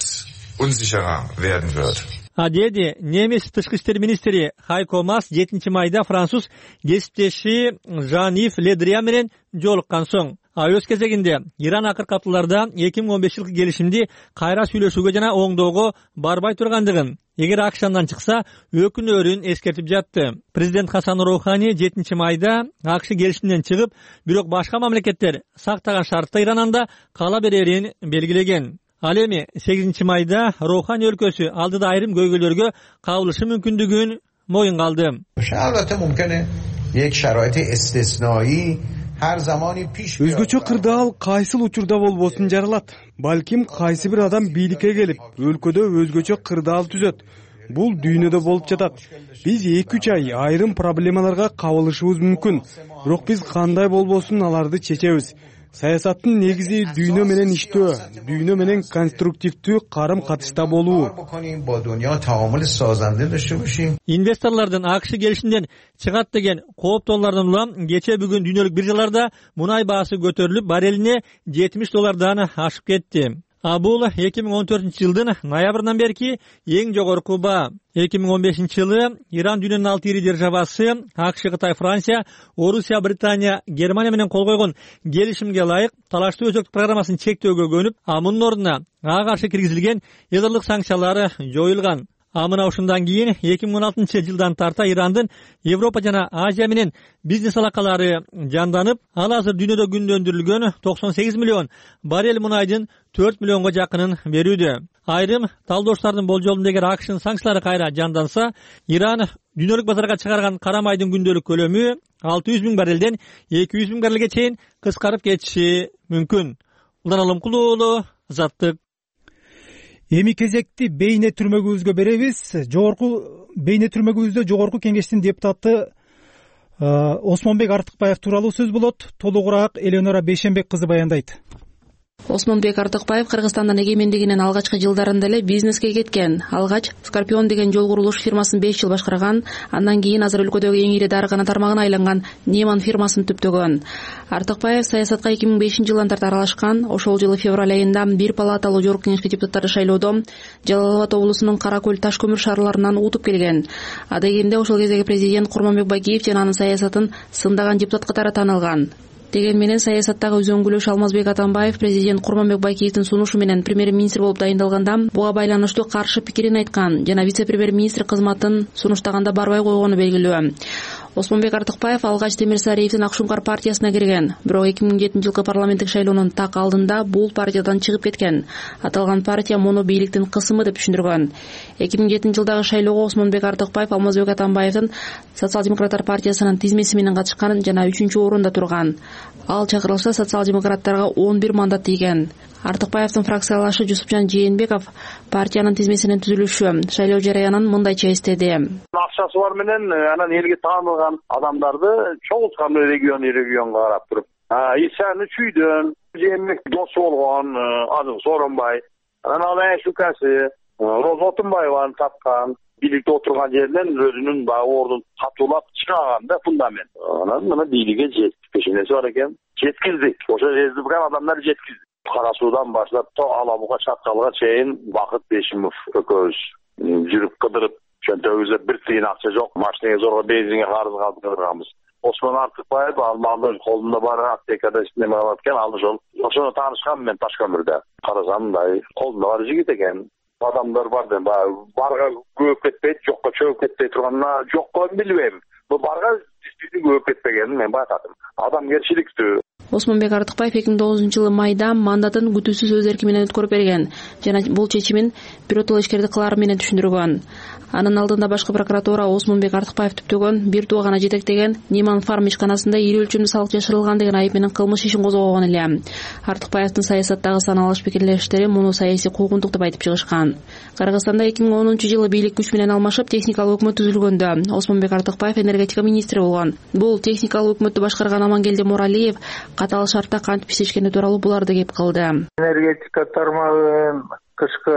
Деди немис тышкы иштер министри Хайко Мас 7-майда француз кесиптеши Жан-Ив Ле Дриан менен жолуккан соң өз кезегинде Иран акыр каптыларда 2015-жылкы келишимди кайра сүйлөшүүгө жана оңдоого барбай тургандыгын, эгер АКШдан чыкса өкүнөөрүн эскертип жатты. Президент Хасан Роухани 7-майда АКШ келишимден чыгып, бирок башка мамлекеттер сактаган шартта Ирананда кала берерин белгилеген. Ал эми 8-майда Роухани өлкөсү алдыда айрым көйгөйлөргө кабылышы мүмкүндүгүн моюнга алды. Өзгөчө кырдаал кайсыл учурда болбосун жаралат. Балким кайсы бир адам бийликке келип, өлкөдө өзгөчө кырдаал түзөт. Бул дүйнөдө болуп жатат. Биз 2-3 ай айрым проблемаларга кабылышыбыз мүмкүн. Бирок биз кандай болбосун аларды чечебиз. Саясаттын негизи дүйнө менен иштөө, дүйнө менен конструктивдүү карым-катышта болуу. Инвесторлордун АКШ келишимден чыгат деген кооптоолордон улам кече бүгүн дүйнөлүк биржаларда мунай баасы көтөрүлүп, барелине $70 ашып кетти. Бул 2014-жылдын ноябрынан берки эң жогорку баа. 2015-жылы Иран дүйнөнүн 6 ири державасы АКШ, Кытай, Франция, Орусия, Британия, Германия менен кол койгон келишимге ылайык талаштуу өзөктүк программасын чектөөгө көнүп, мунун ордуна ага каршы киргизилген ядырлык санкциялары жоюлган. Мына ушундан кийин 2016-жылдан тарта Ирандын Европа жана Азия менен бизнес алакалары жанданып, ал азыр дүйнөдө күндөндүрүлгөн 98 миллион баррель мунайдын 4 миллионго жакынын берүүдө. Айрым талдоочулардын болжолунда эгер АКШнын санкциялары кайра жанданса, Иран дүйнөлүк базарга чыгарган кара майдын күндөлүк көлөмү 600 миң баррелден 200 миң баррелге чейин кыскарып кетиши мүмкүн. Улан Алымкулуу, Азаттык. Эми кезекти бейне түрмөгүбүзгө беребиз. Бейне түрмөгүбүздө жогорку кеңештин депутаты Осмонбек Артыкбаев тууралуу сөз болот. Толугураак Эленора Бейшенбек кызы баяндайт. Осмонбек Артыкбаев Кыргызстандын эгемендигинин алгачкы жылдарында эле бизнеске кеткен. Алгач Скорпион деген жол курулуш фирмасын 5 жыл башкарган, андан кийин азыр өлкөдөгү эң ири дарыгана тармагына айланган Неман фирмасын түптөгөн. Артыкбаев саясатка 2005-жылдан тарта аралашкан. Ошол жылы февраль айында бир палаталуу жогорку кеңешке депутаттарды шайлоодо Жалал Абад облусунун Кара Көл таш көмүр шаарларынан утуп келген. Адегенде ошол кездеги президент Курманбек Байкеев жана анын саясатын сындаган депутат катары таанылган. Деген менен саясаттагы үзөңгүлөш Алмазбек Атамбаев президент Курманбек Байкеевдин сунушу менен премьер-министр болуп дайындалганда буга байланыштуу каршы пикирин айткан жана вице-премьер-министр кызматын сунуштаганда барбай койгону белгилүү. Осмонбек Артыкбаев алгач Темирсариевдин Акшумкар партиясына кирген, бирок 2007-жылкы парламенттик шайлоонун так алдында бул партиядан чыгып кеткен. Аталган партия муну бийликтин кысымы деп түшүндүргөн. 2007-жылдагы шайлоого Осмонбек Артыкбаев Алмазбек Атамбаевдин Социал-демократтар партиясынын тизмеси менен катышкан жана 3-орунда турган. Ал чакырылса социал-демократтарга 11 мандат тийген. Артыкбаевдин фракциялашы Жусупжан Жээнбеков партиянын тизмесинин түзүлүшү, шайлоо жараянын мындайча эстеди. Акчасы бар менен анан элге таанылган адамдарды чогулткан регионго карап туруп. Исаны чүйдөн Жээнбек досу болгон Азыр Сооронбай, анан ал Шукасы, Роза Отунбаеваны тапкан. бийликте отурган жеринен өзүнүн баягы ордун катуулап чыгаган да фундамент. Анан мына бийликке жетип пешенеси бар экен. Жеткиздик. Ошо жерди бирок адамдар жеткизди. Кара Суудан баштап Ала Буга чаткалга чейин Бакыт Бешимов экөөбүз жүрүп кыдырып, чөнтөгүбүздө бир тыйын акча жок, машинеге зорго бензинге карыз калып кыдырганбыз. Осмон Артыкбаев алмагында колунда бар аптекада иштеме кылат экен, ал ошону таанышкам мен Ташкөмүрдө. Карасам мындай колунда бар жигит экен. Адамдар бар да, барга көөп кетпейт, жокко чөгүп кетпей турганына жокко билбейм. Бул барга действительно көөп кетпегенин мен байкадым. Адамгерчиликтүү. Осмонбек Артыкбаев 2009-жылы майда мандатын күтүүсүз өз эрки менен өткөрүп берген жана бул чечимин биротоло ишкерди кылары менен түшүндүргөн. Анын алдында башкы прокуратура Осмонбек Артыкбаев түптөгөн бир туугана жетектеген Ниман Фарм ишканасында ири өлчөмдүү салык жашырылган деген айып менен кылмыш ишин козгогон эле. Артыкбаевдин саясаттагы саналык пикирлештери муну саясий куугунтук деп айтып чыгышкан. Кыргызстанда 2010-жылы бийлик күч менен алмашып техникалык өкмөт түзүлгөндө Осмонбек Артыкбаев энергетика министри болгон. Бул техникалык өкмөттү башкарган Амангелди Муралиев катаал шартта кантип иштешкени тууралуу буларды кеп кылды. Энергетика тармагын кышкы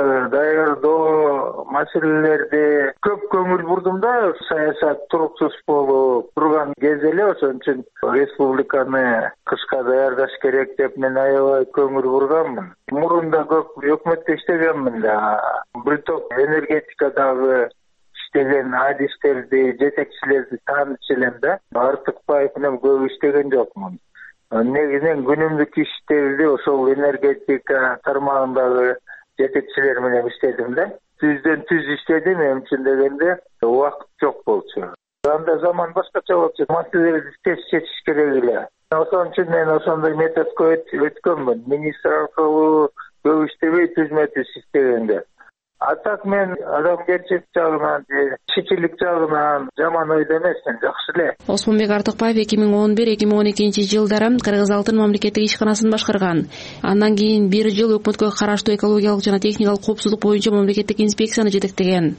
даярдоо маселелерди көп көңүл бурдум да, саясат туруксуз болуп турган кез эле, ошон үчүн республиканы кышка даярдаш керек деп мен аябай көңүл бурганмын. Мурунда көп өкмөттө иштегенмин да. Бир топ энергетикадагы иштеген адистерди, жетекчилерди тааныш элем да. Артыкбаев менен көп иштеген жокмун. Негизинен күнүмдүк иштерди ошол энергетика тармагындагы жетекчилер менен иштедим да. Түздөн түз иштедим, эми чын дегенде убакыт жок болчу. Анда заман башкача болчу, маселелерди тез чечиш керек эле. Ошон үчүн мен ошондой методко өткөнмүн. Министр аркылуу көп иштебей түзмө түз иштегенде. А так мен адамгерчилик жагынан, кишичилик жагынан жаман ойдо эмесмин, жакшы эле. Осмонбек Артыкбаев 2011-2012-жылдары Кыргыз Алтын мамлекеттик ишканасын башкарган. Андан кийин бир жыл өкмөткө караштуу экологиялык жана техникалык коопсуздук боюнча мамлекеттик инспекцияны жетектеген.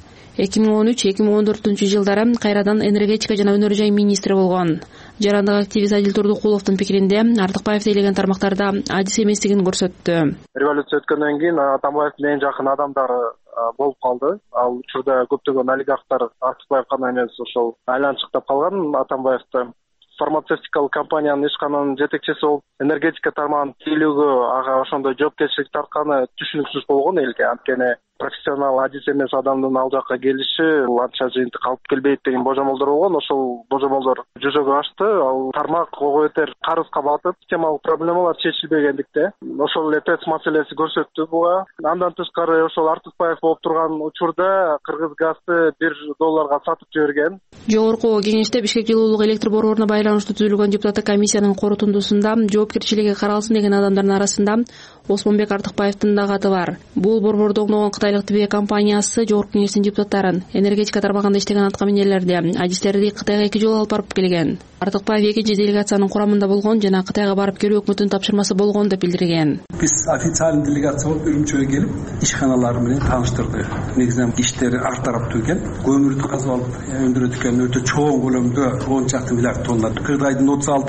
2013-2014-жылдары кайрадан энергетика жана өнөр жай министри болгон. Жарандык активист Адил Турдукуловдун пикиринде Артыкбаев тейлеген тармактарда адис эместигин көрсөттү. Революция өткөндөн кийин Атамбаевдин эң жакын адамдары болуп калды. Ал учурда көптөгөн олигархтар Артыкбаевга эмес ошол айланчыктап калган Атамбаевди. Фармацевтикалык компаниянын ишкананын жетекчиси болуп, энергетика тармагын тейлөөгө ага ошондой жоопкерчилик тартканы түшүнүксүз болгон элге. Анткени профессионал адис эмес адамдын ал жакка келиши анча жыйынтык алып келбейт деген божомолдор болгон. Ошол божомолдор жүзөгө ашты. Ал тармак ого бетер карызга батып, системалык проблемалар чечилбегендикте ошол эле ТЭЦ маселеси көрсөттү буга. Андан тышкары ошол Артыкбаев болуп турган учурда Кыргызгазды $1 сатып жиберген. Жогорку кеңеште Бишкек жылуулук электр борборуна байланыштуу түзүлгөн депутаттык комиссиянын корутундусунда жоопкерчилиги каралсын деген адамдардын арасында Осмонбек Артыкбаевдин да каты бар. Бул борбордо оңдогон кытайлык ТБ компаниясы жогорку кеңештин депутаттарын энергетика тармагында иштеген аткаминерлерди, адистерди Кытайга 2 жолу алып барып келген. Артыкбаев экинчи делегациянын курамында болгон жана Кытайга барып келүү өкмөттүн тапшырмасы болгон деп билдирген. Биз официалдуу делегация болуп Үрүмчүгө келип, ишканалар менен тааныштырды. Негизинен иштери ар тараптуу экен. Көмүрдү казып алып өндүрөт экен, өтө чоң көлөмдө 10 чакты миллиард тонна. Кыргыздын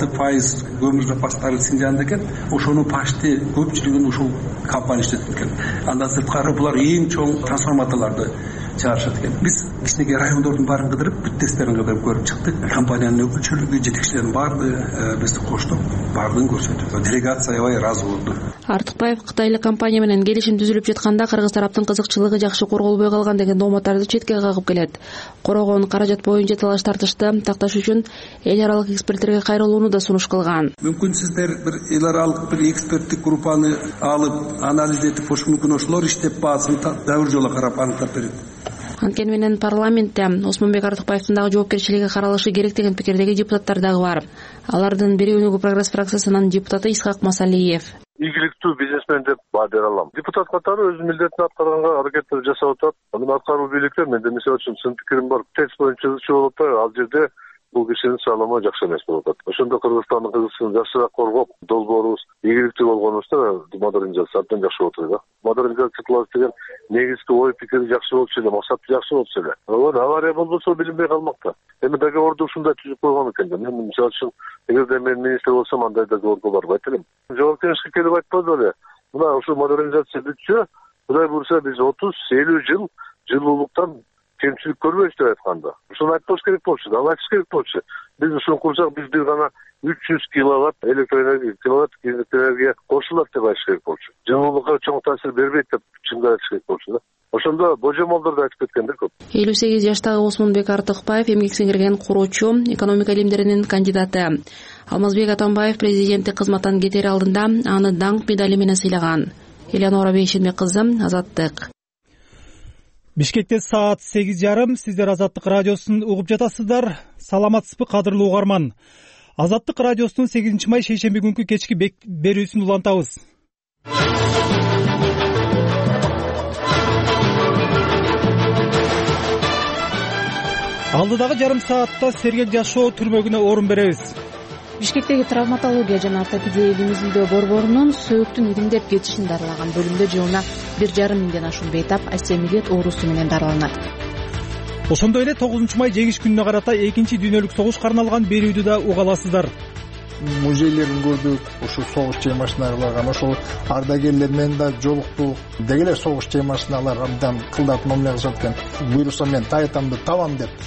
36% көмүр запастары Синжанда экен. Ошонун почти көпчүлүгүн ушул компания иштетет экен. Андан сырткары булар эң чоң трансформаторлорду чыгарышат экен. Биз кичинекей райондордун баарын кыдырып, бүтестерин кыдырып көрүп чыктык. Компаниянын өкүлчүлүгү, жетекчилерин баары бизди коштоп, баардыгын көрсөтүп, делегация аябай ыраазы болду. Артыкбаев Кытайлык компания менен келишим түзүлүп жатканда Кыргыз тараптын кызыкчылыгы жакшы корголбой калган деген дооматтарды четке кагып келет. Корогон каражат боюнча талаш тартышты такташ үчүн эл аралык эксперттерге кайрылууну да сунуш кылган. Мүмкүн сиздер бир эл аралык бир эксперттик группаны алып, анализ этип, мүмкүн ошолор иштеп баасын да бир жолу карап аныктап берет. Анткени менен парламентте Осмонбек Артыкбаевдин дагы жоопкерчилиги каралышы керек деген пикирдеги депутаттар дагы бар. Алардын бири Өнүгүү прогресс фракциясынын депутаты Исхак Масалиев. Ийгиликтүү бизнесмен деп баа бере алам. Депутат катары өз милдетин аткарганга аракеттер жасап атат. Анын аткаруу бийликтер менде мисалы үчүн сын пикирим бар. ТЭЦ боюнча чыгып атат, ал жерде бул кишинин саалымы жакшы эмес болуп атат. Ошондо Кыргызстандын кызыгын жакшыраак коргоп, долбоорубуз ийгиликтүү болгонубузда модернизация абдан жакшы болот эле. Модернизация кылабыз деген негизги ой пикири жакшы болчу эле, максаты жакшы болчу эле. Авария болбосо билинбей калмакта. Эми договорду ушундай түзүп койгон экен. Мен мисалы үчүн эгерде мен министр болсом андай договорго барбайт элем. Жооп кеңешке келип айтпады эле. Мына ушу модернизация бүтсө, Кудай буйрса биз 30-50 жыл жылуулуктан кемчилик көрбөйбүз деп айтканда. Ушуну айтпаш керек болчу, аны айтыш керек болчу. Биз ушуну курсак, биз бир гана 300 киловатт электроэнергия кошулат деп айтыш керек болчу. Жылуулукка чоң таасир бербейт деп чындап айтыш керек болчу да. Ошондо божомолдорду айтып кеткендер көп. 58 жаштагы Осмонбек Артыкбаев эмгек сиңирген куруучу, экономика илимдеринин кандидаты. Алмазбек Атамбаев президенттик кызматтан кетер алдында аны даңк медали менен сыйлаган. Элеонора Бейшенбек кызы, Азаттык. Бишкекте саат 8:30. Сиздер Азаттык радиосун угуп жатасыздар. Саламатсызбы, кадырлуу угарман. Азаттык радиосунун 8 май шейшемби күнкү кечки берүүсүн улантабыз. Алдыдагы жарым саатта сергек жашоо түрмөгүнө орун беребиз. Бишкектеги травматология жана ортопедия илимизилдөө борборунун сөөктүн ириңдеп кетишин дарылаган бөлүмдө жылына 1,5 миңден ашуун бейтап остеомиелит оорусу менен дарыланат. Ошондой эле 9 май жеңиш күнүнө карата экинчи дүйнөлүк согушка арналган берүүдү да уга аласыздар. Музейлерин көрдүк, ушул согуш темасыналарга, ошол ардагерлер менен да жолуктук. Деги эле согуш темасыналар абдан кылдат мамиле кылышат экен. Буйрукса мен таятамды табам деп.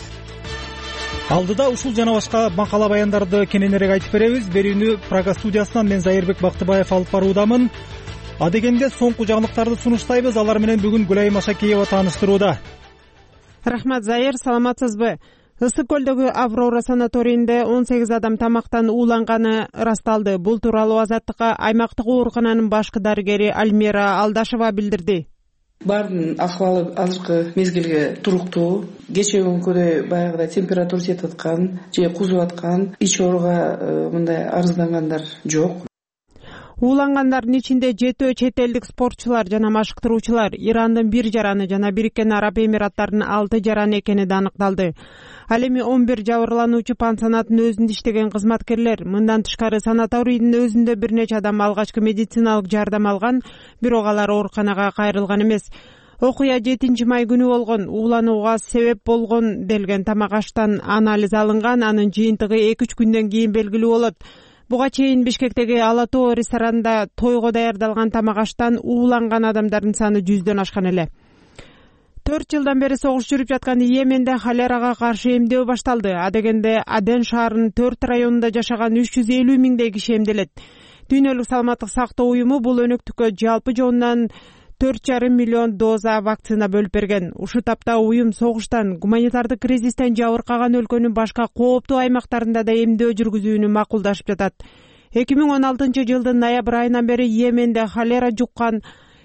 Алдыда ушул жана башка макала баяндарды кененирээк айтып беребиз. Берүүнү Прага студиясынан мен Зайырбек Бактыбаев алып баруудамын. Адегенде соңку жаңылыктарды сунуштайбыз. Алар менен бүгүн Гүлайым Ашакеева тааныштырууда. Рахмат, Зайыр, саламатсызбы? Ысык көлдөгү Аврора санаторийинде 18 адам тамактан ууланганы ырасталды. Бул тууралуу Азаттыкка аймактык оорукананын башкы дарыгери Альмира Алдашева билдирди. Бардын акыбалы азыркы мезгилге туруктуу. Кечээ күнкүдөй баягыдай температура жетип аткан же кузуп аткан, ич ооруга мындай арыздангандар жок. Уулангандардын ичинде 7 чет элдик спортчулар жана машыктыруучулар, Ирандын 1 жараны жана Бириккен Араб Эмираттарынын 6 жараны экени да аныкталды. Ал эми 11 жабырлануучу пансионаттын өзүндө иштеген кызматкерлер. Мындан тышкары санаторийдин өзүндө бир нече адам алгачкы медициналык жардам алган, бирок алар ооруканага кайрылган эмес. Окуя 7 май күнү болгон. Ууланууга себеп болгон делген тамак аштан анализ алынган, анын жыйынтыгы 2-3 күндөн кийин белгилүү болот. Буга чейин Бишкектеги Ала Тоо ресторанында тойго даярдалган тамак аштан ууланган адамдардын саны 100дөн ашкан эле. 4 жылдан бери согуш жүрүп жаткан Йеменде холерага каршы эмдөө башталды. Адегенде Аден шаарынын 4 районунда жашаган 350 миңдей киши эмделет. Дүйнөлүк саламаттык сактоо уюму бул өнөктүккө жалпы жонунан 4,5 миллион доза вакцина бөлүп берген. Ушу тапта уюм согуштан, гуманитардык кризистен жабыркаган өлкөнүн башка кооптуу аймактарында да эмдөө жүргүзүүнү макулдашып жатат. 2016 жылдын ноябрь айынан бери Йеменде холера жуккан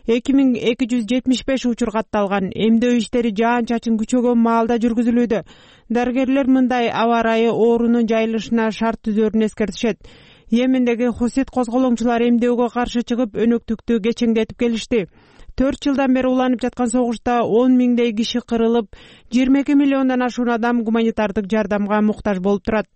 2275 учур катталган. Эмдөө иштери жаан-чачын күчөгөн маалда жүргүзүлүүдө. Дарыгерлер мындай аба ырайы оорунун жайылышына шарт түзөрүн эскертишет. Йемендеги хусит козголоңчулар эмдөөгө каршы чыгып, өнөктүктү кечеңдетип келишти. 4 жылдан бери уланып жаткан согушта 10 миңдей киши кырылып, 22 миллиондон ашуун адам гуманитардык жардамга муктаж болуп турат.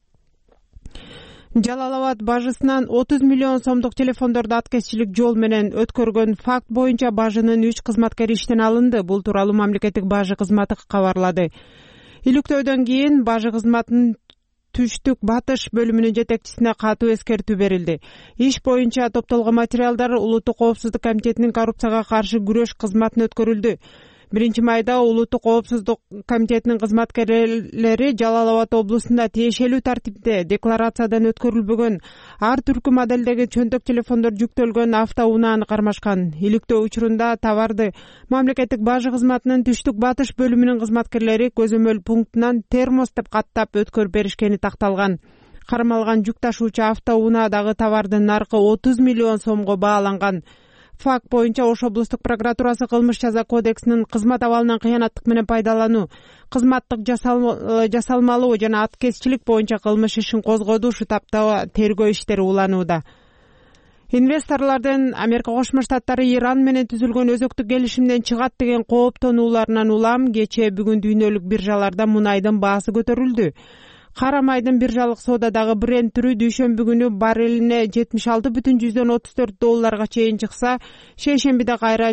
Жалалабад бажысынан 30 миллион сомдук телефондорду аткезчилик жол менен өткөргөн факт боюнча бажынын 3 кызматкери иштен алынды. Бул тууралуу мамлекеттик бажы кызматы кабарлады. Иликтөөдөн кийин бажы кызматынын түштүк батыш бөлүмүнүн жетекчисине катуу эскертүү берилди. Иш боюнча топтолгон материалдар Улуттук коопсуздук комитетинин коррупцияга каршы күрөш кызматына өткөрүлдү. 1 майда Улуттук коопсуздук комитетинин кызматкерлери Жалалабад облусунда тиешелүү тартипте декларациядан өткөрүлбөгөн ар түркү моделдеги чөнтөк телефондор жүктөлгөн автоунааны кармашкан. Иликтөө учурунда товарды мамлекеттик бажы кызматынын түштүк батыш бөлүмүнүн кызматкерлери көзөмөл пунктунан термос деп каттап өткөрүп беришкени такталган. Кармалган жүк ташуучу автоунаадагы товардын наркы 30 миллион сомго бааланган. Факт боюнча Ош облустук прокуратурасы кылмыш жаза кодексинин кызмат абалынан кыянаттык менен пайдалануу, кызматтык жасалмалуу жана аткезчилик боюнча кылмыш ишин козгоду. Ушу тапта тергөө иштери уланууда. Инвесторлордун Америка Кошмо Штаттары Иран менен түзүлгөн өзөктүк келишимден чыгат деген кооптонууларынан улам кечээ бүгүн дүйнөлүк биржаларда мунайдын баасы көтөрүлдү. Кара майдын биржалык соодадагы Brent түрү дүйшөмбү күнү баррелине $76,34 чейин чыкса, шейшембиде кайра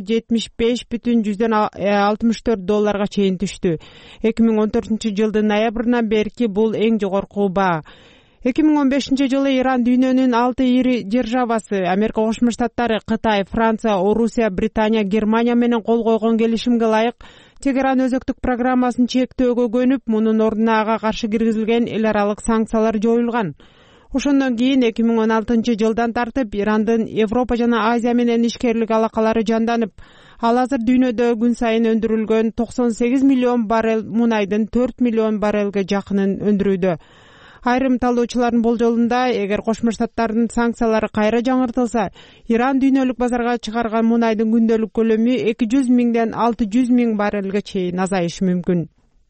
$75,64 чейин түштү. 2014 жылдын ноябрынан берки бул эң жогорку баа. 2015 жылы Иран дүйнөнүн 6 ири державасы Америка Кошмо Штаттары, Кытай, Франция, Орусия, Британия, Германия менен кол койгон келишимге ылайык Тегеран өзөктүк программасын чектөөгө көнүп, мунун ордуна ага каршы киргизилген эл аралык санкциялар жоюлган. Ошондон кийин 2016 жылдан тартып Ирандын Европа жана Азия менен ишкерлик алакалары жанданып, ал азыр дүйнөдө күн сайын өндүрүлгөн 98 миллион баррель мунайдын 4 миллион баррелге жакынын өндүрүүдө. Айрым талоочулардын болжолунда, эгер Кошмо Штаттардын санкциялары кайра жаңыртылса, Иран дүйнөлүк базарга чыгарган мунайдын күндөлүк көлөмү 200 миңден 600 миң баррелге чейин азайышы мүмкүн.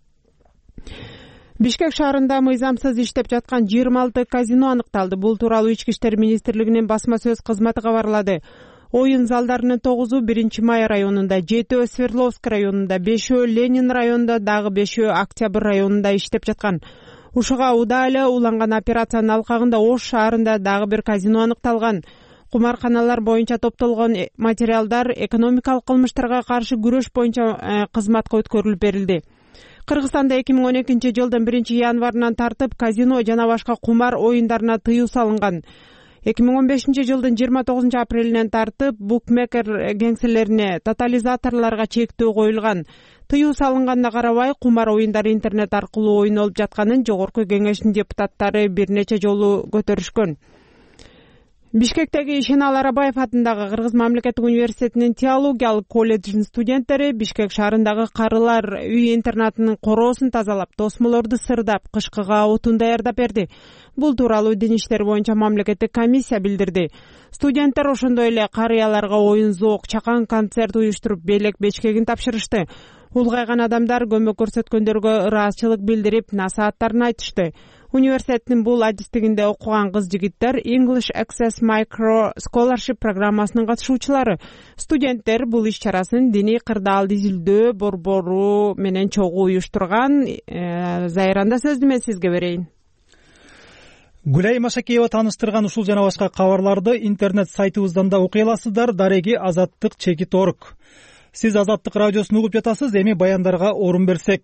Бишкек шаарында мыйзамсыз иштеп жаткан 26 казино аныкталды. Бул тууралуу Ички иштер министрлигинин басма сөз кызматы кабарлады. Оюн залдарынын 9-у 1-Май районунда, 7-өө Свердловск районунда, 5-өө Ленин районунда, дагы 5-өө Октябрь районунда иштеп жаткан. Ушуга удаа эле уланган операциянын алкагында Ош шаарында дагы бир казино аныкталган. Кумарканалар боюнча топтолгон материалдар экономикалык кылмыштарга каршы күрөш боюнча кызматка өткөрүлүп берилди. Кыргызстанда 2012 жылдын 1-январынан тартып казино жана башка кумар оюндарына тыюу салынган. 2015 жылдын 29 апрелинен тартып букмекер кеңселерине, тотализаторлорго чектөө коюлган. Тыюу салынганына карабай, кумар оюндары интернет аркылуу ойнолуп жатканын Жогорку Кеңештин депутаттары бир нече жолу көтөрүшкөн. Бишкектеги Ишенал Арабаев атындагы Кыргыз мамлекеттик университетинин теологиялык колледжинин студенттери Бишкек шаарындагы карылар үй интернатынын короосун тазалап, тосмолорду сырдап, кышкыга отун даярдап берди. Бул тууралуу дин иштери боюнча мамлекеттик комиссия билдирди. Студенттер ошондой эле карыяларга оюн зоок, чакан концерт уюштуруп, белек бечкегин тапшырышты. Улгайган адамдар көмөк көрсөткөндөргө ыраазычылык билдирип, насааттарын айтышты. Университеттин бул адистигинде окуган кыз-жигиттер English Access Micro Scholarship программасынын катышуучулары. Студенттер бул иш-чарасын диний кырдаалды изилдөө борбору менен чогуу уюштурган. Зайранда сөздү мен сизге берейин. Гүлай Машакеева тааныштырган ушул жана башка кабарларды интернет сайтыбыздан да окуй аласыздар. Дареги azattik.org. Сиз Азаттык радиосун угуп жатасыз. Эми баяндарга орун берсек.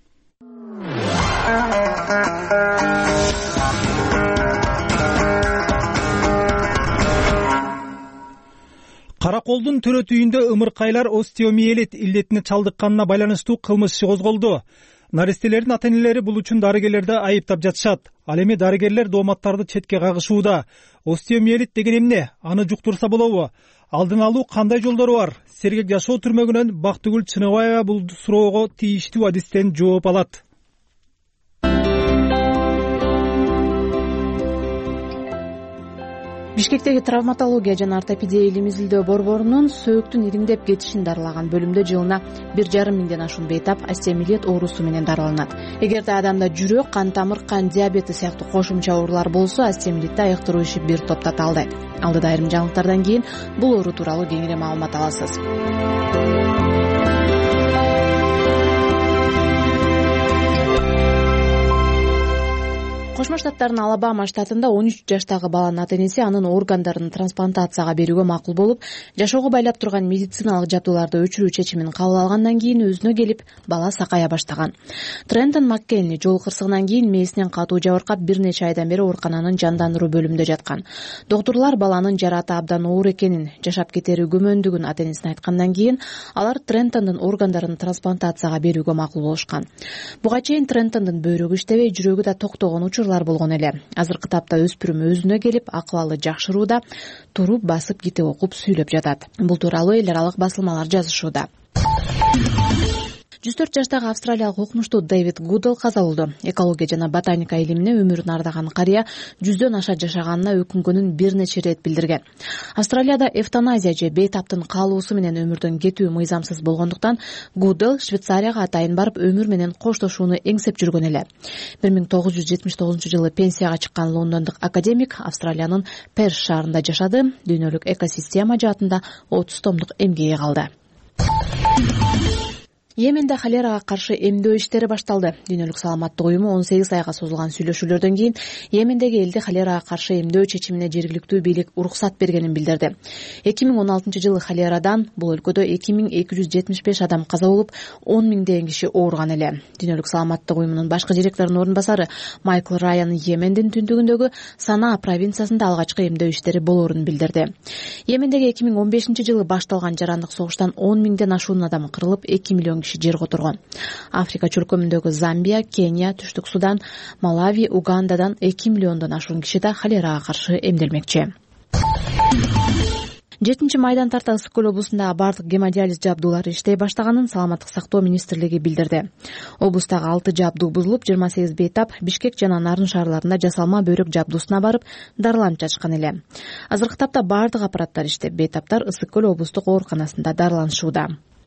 Караколдун төрөт үйүндө ымыркайлар остеомиелит илдетине чалдыкканына байланыштуу кылмыш иши козголду. Наристелердин ата-энелери бул үчүн дарыгерлерди айыптап жатышат. Ал эми дарыгерлер дооматтарды четке кагышууда. Остеомиелит деген эмне? Аны жуктурса болобу? Алдын алуу кандай жолдору бар? Сергек жашоо түрмөгүнөн Бактыгүл Чыныбаева бул суроого тийиштүү адистен жооп алат. Бишкектеги травматология жана ортопедия илим изилдөө борборунун сөөктүн ириңдеп кетишин дарылаган бөлүмдө жылына 1,5 миңден ашуун бейтап остеомиелит оорусу менен дарыланат. Эгерде адамда жүрөк, кан тамыр, кан диабети сыяктуу кошумча оорулар болсо, остеомиелитти айыктыруу иши бир топто талдайт. Алдыда айрым жаңылыктардан кийин бул оору тууралуу кеңири маалымат аласыз. Кошмо Штаттардын Алабама штатында 13 жаштагы баланын ата-энеси анын органдарын трансплантацияга берүүгө макул болуп, жашоого байлап турган медициналык жабдууларды өчүрүү чечимин кабыл алгандан кийин өзүнө келип, бала сакая баштаган. Трентон Маккенли жол кырсыгынан кийин мээсинен катуу жабыркап бир нече айдан бери оорукананын жандандыруу бөлүмүндө жаткан. Доктурлар баланын жараты абдан оор экенин, жашап кетери күмөндүгүн ата-энесине айткандан кийин, алар Трентондун органдарын трансплантацияга берүүгө макул болушкан. Буга чейин Трентондун бөйрөгү иштебей, жүрөгү да токтогон учурлар болгон эле. Азыркы тапта өспүрүм өзүнө келип, акыбалы жакшырууда, туруп, басып, китеп окуп сүйлөп жатат. Бул тууралуу эл аралык басылмалар жазышууда. 104 жаштагы австралиялык окумуштуу Дэвид Гудл каза болду. Экология жана ботаника илимине өмүрүн ардаган карыя 100дөн аша жашаганына өкүнгөнүн бир нече ирет билдирген. Австралияда эвтаназия же бейтаптын каалоосу менен өмүрдөн кетүү мыйзамсыз болгондуктан Гудл Швейцарияга атайын барып өмүр менен коштошууну эңсеп жүргөн эле. 1979-жылы пенсияга чыккан лондондук академик Австралиянын Перс шаарында жашады. Дүйнөлүк экосистема жаатында 30 томдук эмгеги калды. Йеменде холерага каршы эмдөө иштери башталды. Дүйнөлүк саламаттык уюму 18 айга созулган сүйлөшүүлөрдөн кийин Йемендеги элди холерага каршы эмдөө чечимине жергиликтүү бийлик уруксат бергенин билдирди. 2016-жылы холерадан бул өлкөдө 2275 адам каза болуп, 10 миңдеген киши ооруган эле. Дүйнөлүк саламаттык уюмунун башкы директорунун орун басары Майкл Райан Йемендин түндүгүндөгү Санаа провинциясында алгачкы эмдөө иштери болоорун билдирди. Йемендеги 2015-жылы башталган жарандык согуштан 10 миңден ашуун адам кырылып, 2 миллион ашуун киши жер которгон. Африка чөлкөмүндөгү Замбия, Кения, Түштүк Судан, Малави, Угандадан 2 миллиондон ашуун киши да холерага каршы эмделмекчи. 7 майдан тарта Ысык Көл облусундагы бардык гемодиализ жабдуулары иштей баштаганын Саламаттык сактоо министрлиги билдирди. Облустагы 6 жабдуу бузулуп, 28 бейтап Бишкек жана Нарын шаарларында жасалма бөйрөк жабдуусуна барып дарыланып жатышкан эле. Азыркы тапта бардык аппараттар иштеп, бейтаптар Ысык Көл облустук ооруканасында дарыланышууда.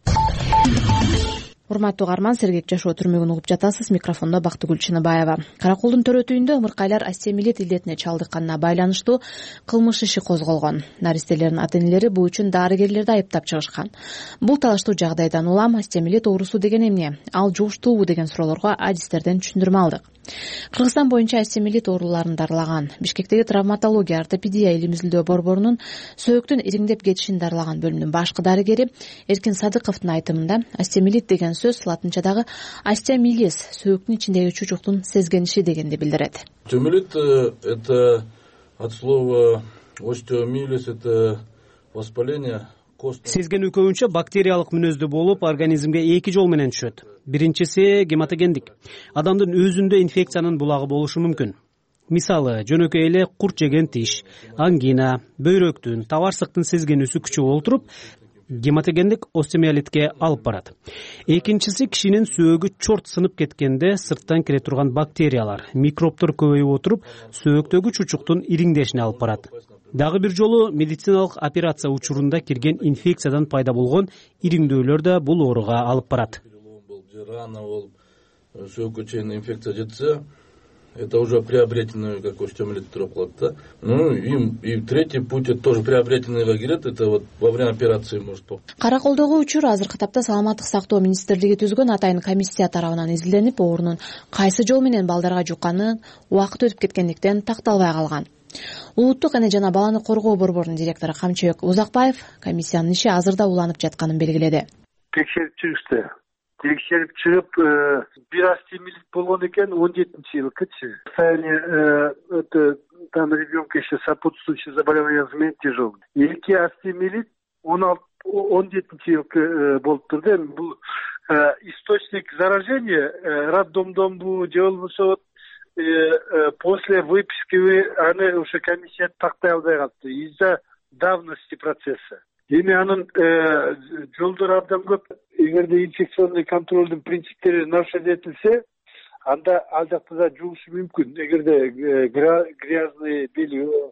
Урматтуу угарман, сергек жашоо түрмөгүн угуп жатасыз. Микрофондо Бактыгүл Чыныбаева. Караколдун төрөтүүндө ымыркайлар остеомиелит илдетине чалдыкканына байланыштуу кылмыш иши козголгон. Наристелердин ата-энелери бул үчүн дарыгерлерди айыптап чыгышкан. Бул талаштуу жагдайдан улам остеомиелит оорусу деген эмне? Ал жугуштуубу деген суроолорго адистерден түшүндүрмө алдык. Кыргызстан боюнча остеомиелит ооруларын дарылаган Бишкектеги травматология ортопедия илим-изилдөө борборунун сөөктүн ириңдеп кетишин дарылаган бөлүмүнүн башкы дарыгери Эркин Садыковдун айтымында остеомиелит деген сөз латынчадагы остеомилис сөөктүн ичиндеги чучуктун сезгениши дегенди билдирет. Остеомиелит — это от слова остеомилис, это воспаление. Сезгенүү көбүнчө бактериялык мүнөздүү болуп, организмге 2 жол менен түшөт. Биринчиси гематогендик. Адамдын өзүндө инфекциянын булагы болушу мүмкүн. Мисалы, жөнөкөй эле курт жеген тиш, ангина, бөйрөктүн, табарсыктын сезгенүүсү күчөп олтуруп, гематогендик остеомиелитке алып барат. Экинчиси кишинин сөөгү чорт сынып кеткенде сырттан кире турган бактериялар, микробтор көбөйүп отуруп, сөөктөгү чучуктун ириңдешине алып барат. Дагы бир жолу медициналык операция учурунда кирген инфекциядан пайда болгон ириңдөөлөр да бул ооруга алып барат. Рано болуп, сөөгкө чейин инфекция жетсе, это уже приобретенный, как остеомиелит туруп калат да. И третий путь, это тоже приобретенныйга кирет, это вот во время операции может быть. Караколдогу учур азыркы тапта Саламаттык сактоо министрлиги түзгөн атайын комиссия тарабынан изилденип, оорунун кайсы жол менен балдарга жукканы убакыт өтүп кеткендиктен такталбай калган. Улуттук эне жана баланы коргоо борборунун директору Камчыбек Узакбаев комиссиянын иши азырда уланып жатканын белгиледи. Текшерип чыгышты. Текшерип чыгып, бир остеомиелит болгон экен 17-жылкычы. Состояние там ребенка еще сопутствующие заболевания изменить тяжелый. Эки остеомиелит 17-жылкы болуп турду. Бул источник заражения роддомдон бу же болбосо после выписки аны уже комиссия тактай албай калды из-за давности процесса. Эми анын жолдору абдан көп. Эгерде инфекционный контролдун принциптери нарушать этилсе, анда ал жакта да жугушу мүмкүн. Эгерде грязное белье,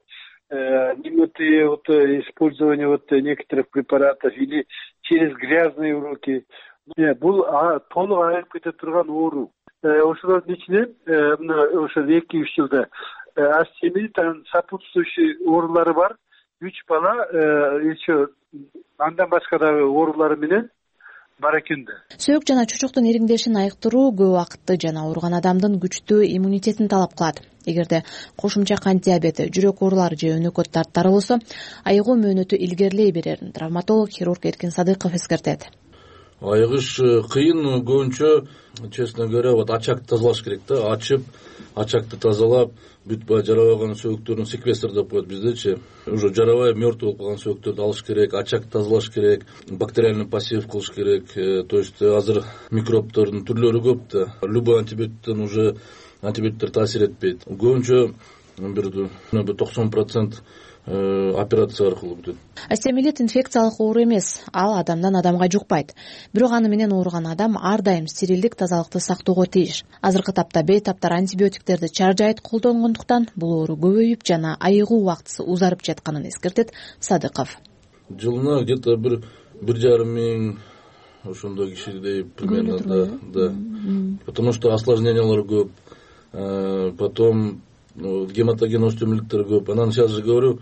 немытые использование некоторых препаратов или через грязные руки, бул толук айырып кете турган оору. Ошолордун ичинен ошо 2-3 жылда остеомиелит, сопутствующий оорулары бар. 3 бала еще андан башка дагы оорулары менен бар экен да. Сөөк жана чучуктун ириңдешин айыктыруу көп убакытты жана ооруган адамдын күчтүү иммунитетин талап кылат. Эгерде кошумча кант диабети, жүрөк оорулары же өнөкөт дарттары болсо, айыгуу мөөнөтү илгерилей берерин травматолог хирург Эркин Садыков эскертет. Айыгыш кыйын, көбүнчө, честно говоря, вот очакты тазалаш керек да, ачып, очакты тазалап, бүт жарабаган сөөктөрүн секвестр деп коет биздечи. Уже жарабай мертвый болуп калган сөөктөрдү алыш керек, очакты тазалаш керек, бактериальный посев кылыш керек. То есть азыр микробтордун түрлөрү көп да. Любой антибиотиктен уже антибиотиктер таасир этпейт. Көбүнчө бир 90% операция аркылуу бүтөт. Остеомиелит инфекциялык оору эмес, ал адамдан адамга жукпайт. Бирок аны менен ооруган адам ар дайым стерилдик тазалыкты сактоого тийиш. Азыркы тапта бейтаптар антибиотиктерди чаржайыт колдонгондуктан бул оору көбөйүп жана айыгуу убактысы узарып жатканын эскертет Садыков. Жылына где-то 1,5 миң ошондой кишидей примерно, да. Потому что осложнениялар көп. Потом гематоген остеомиелиттер көп. Анан сейчас же говорю,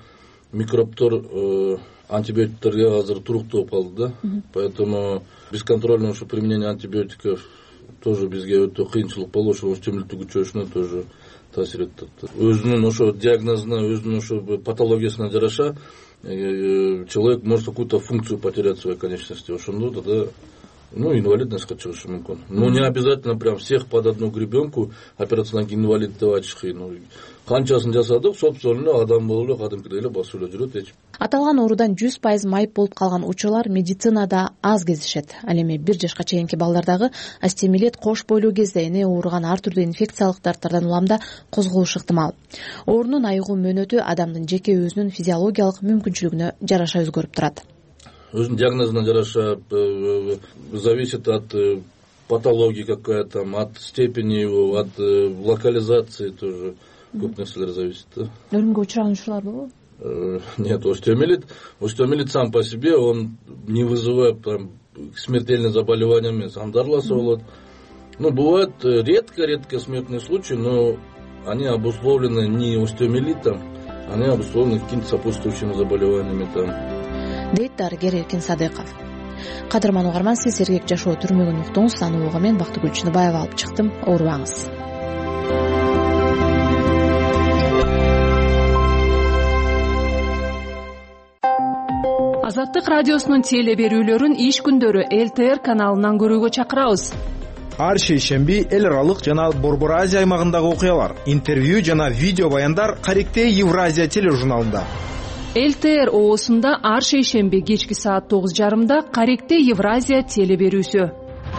микробтор антибиотиктерге азыр туруктуу болуп калды да. Поэтому бесконтрольное применение антибиотиков тоже бизге өтө кыйынчылык болуп, ошо остеомиелиттин күчөшүнө тоже таасир этет. Өзүнүн ошо диагнозуна, өзүнүн ошо патологиясына жараша человек может какую-то функцию потерять в своей конечности. Ошондо тогда инвалидностька чыгышы мүмкүн. Не обязательно прям всех под одну гребенку операциядан кийин инвалид деп айтыш кыйын. Канчасын жасадык, собственно, адам болуп эле кадимкидей эле басып эле жүрөт эч. Аталган оорудан 100% майып болуп калган учурлар медицинада аз кездешет. Ал эми 1 жашка чейинки балдардагы астемилет кош бойлуу кезде эне ооруган ар түрдүү инфекциялык дарттардан уламда козголушу ыктымал. Оорунун айыгуу мөөнөтү адамдын жеке өзүнүн физиологиялык мүмкүнчүлүгүнө жараша өзгөрүп турат. Өзүнүн диагнозуна жараша зависит от патологии какая-то, от степени его, от локализации тоже көп нерселер зависит. Өлүмгө учураган учурлар болобу? Нет, остеомиелит сам по себе, он не вызывает там смертельные заболевания, андарласа болот. Бывают редко смертные случаи, но они обусловлены не остеомиелитом, они обусловлены какими-то сопутствующими заболеваниями там. Дейт дарыгер Эркин Садыков. Кадырман угарман, сиз сергек жашоо түрмөгүн уктуңуз. Аны угуу мен Бактыгүл Чыныбаева алып чыктым. Оорубаңыз. Азаттык радиосунун теле берүүлөрүн иш күндөрү ЛТР каналынан көрүүгө чакырабыз. Ар шейшемби эл аралык жана Борбор Азия аймагындагы окуялар, интервью жана видео баяндар Каректе Евразия тележурналында. ЛТР оосунда ар шейшемби кечки саат 9:30 Каректе Евразия теле берүүсү.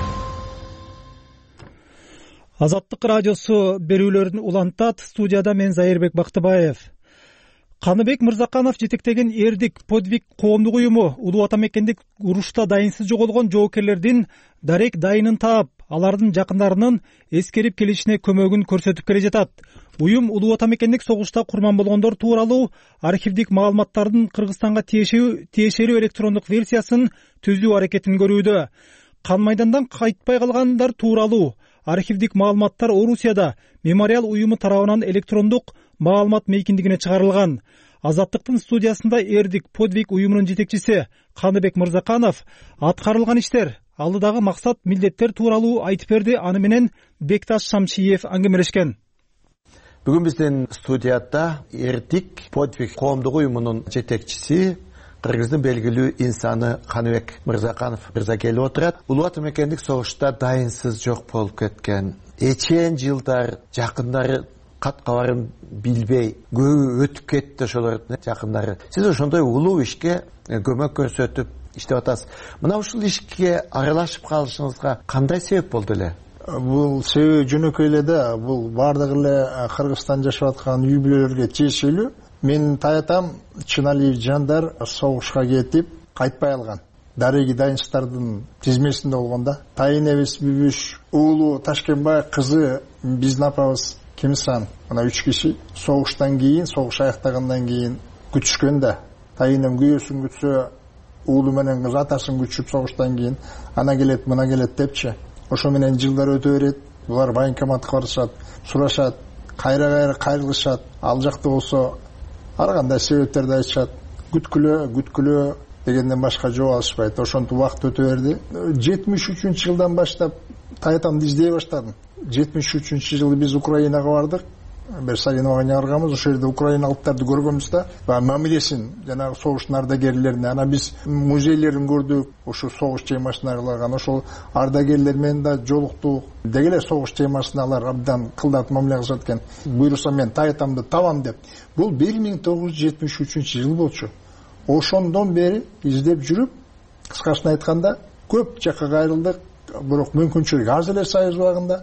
Азаттык радиосу берүүлөрүн улантат. Студияда мен Зайырбек Бактыбаев. Каныбек Мырзаканов жетектеген Эрдик подвиг коомдук уюму улуу ата мекендик урушта дайынсыз жоголгон жоокерлердин дарек дайынын таап, алардын жакындарынын эскерип келишине көмөгүн көрсөтүп келе жатат. Уюм улуу ата мекендик согушта курман болгондор тууралуу архивдик маалыматтардын Кыргызстанга тиешелүү электрондук версиясын түзүү аракетин көрүүдө. Кан майдандан кайтпай калгандар тууралуу архивдик маалыматтар Орусияда мемориал уюму тарабынан электрондук маалымат мейкиндигине чыгарылган. Азаттыктын студиясында Эрдик подвиг уюмунун жетекчиси Каныбек Мырзаканов аткарылган иштер, алдыдагы максат, милдеттер тууралуу айтып берди. Аны менен Бекташ Шамшиев аңгемелешкен. Бүгүн биздин студияда Эрдик подвиг коомдук уюмунун жетекчиси, Кыргыздын белгилүү инсаны Каныбек Мырзаканов мырза келип отурат. Улуу ата мекендик согушта дайынсыз жок болуп кеткен, эчен жылдар жакындары кат кабарын билбей көбү өтүп кетти ошолордун жакындары. Сиз ошондой улуу ишке көмөк көрсөтүп иштеп атасыз. Мына ушул ишке аралашып калышыңызга кандай себеп болду эле? Бул себеби жөнөкөй эле да, бул бардык эле Кыргызстан жашап аткан үй бүлөлөргө тиешелүү. Менин таятам Чыналиев Жандар согушка кетип кайтпай алган. Дареги дайынчтардын тизмесинде болгондо тайын эбес бүбүш уулу Ташкенбай, кызы биздин апабыз Кемсан, мына 3 киши согуштан кийин, согуш аяктагандан кийин күтүшкөн да. Тайыным күйөөсүн күтсө, уулу менен кыз атасын күтүшүп согуштан кийин ана келет, мына келет депчи. Ошо менен жылдар өтө берет. Булар военкоматка барышат, сурашат, кайра кайрылышат. Ал жакта болсо ар кандай себептерди айтышат. Күткүлө дегенден башка жооп алышпайт. Ошентип убакыт өтө берди. 73-жылдан баштап таятамды издей баштадым. 73-жылы биз Украинага бардык. Берсалиновага барганбыз. Ошол жерде украиналыктарды көргөнбүз да. Мамилесин жанагы согуштун ардагерлерине. Ана биз музейлерин көрдүк. Ошо согуш темасыналарган. Ошол ардагерлер менен да жолуктук. Дегеле согуш темасына алар абдан кылдат мамиле кылышат экен. Буйрса мен таятамды табам деп. Бул 1973-жыл болчу. Ошондон бери издеп жүрүп, кыскасын айтканда, көп жакка кайрылдык. Бирок мүмкүнчүлүк аз эле Союз убагында.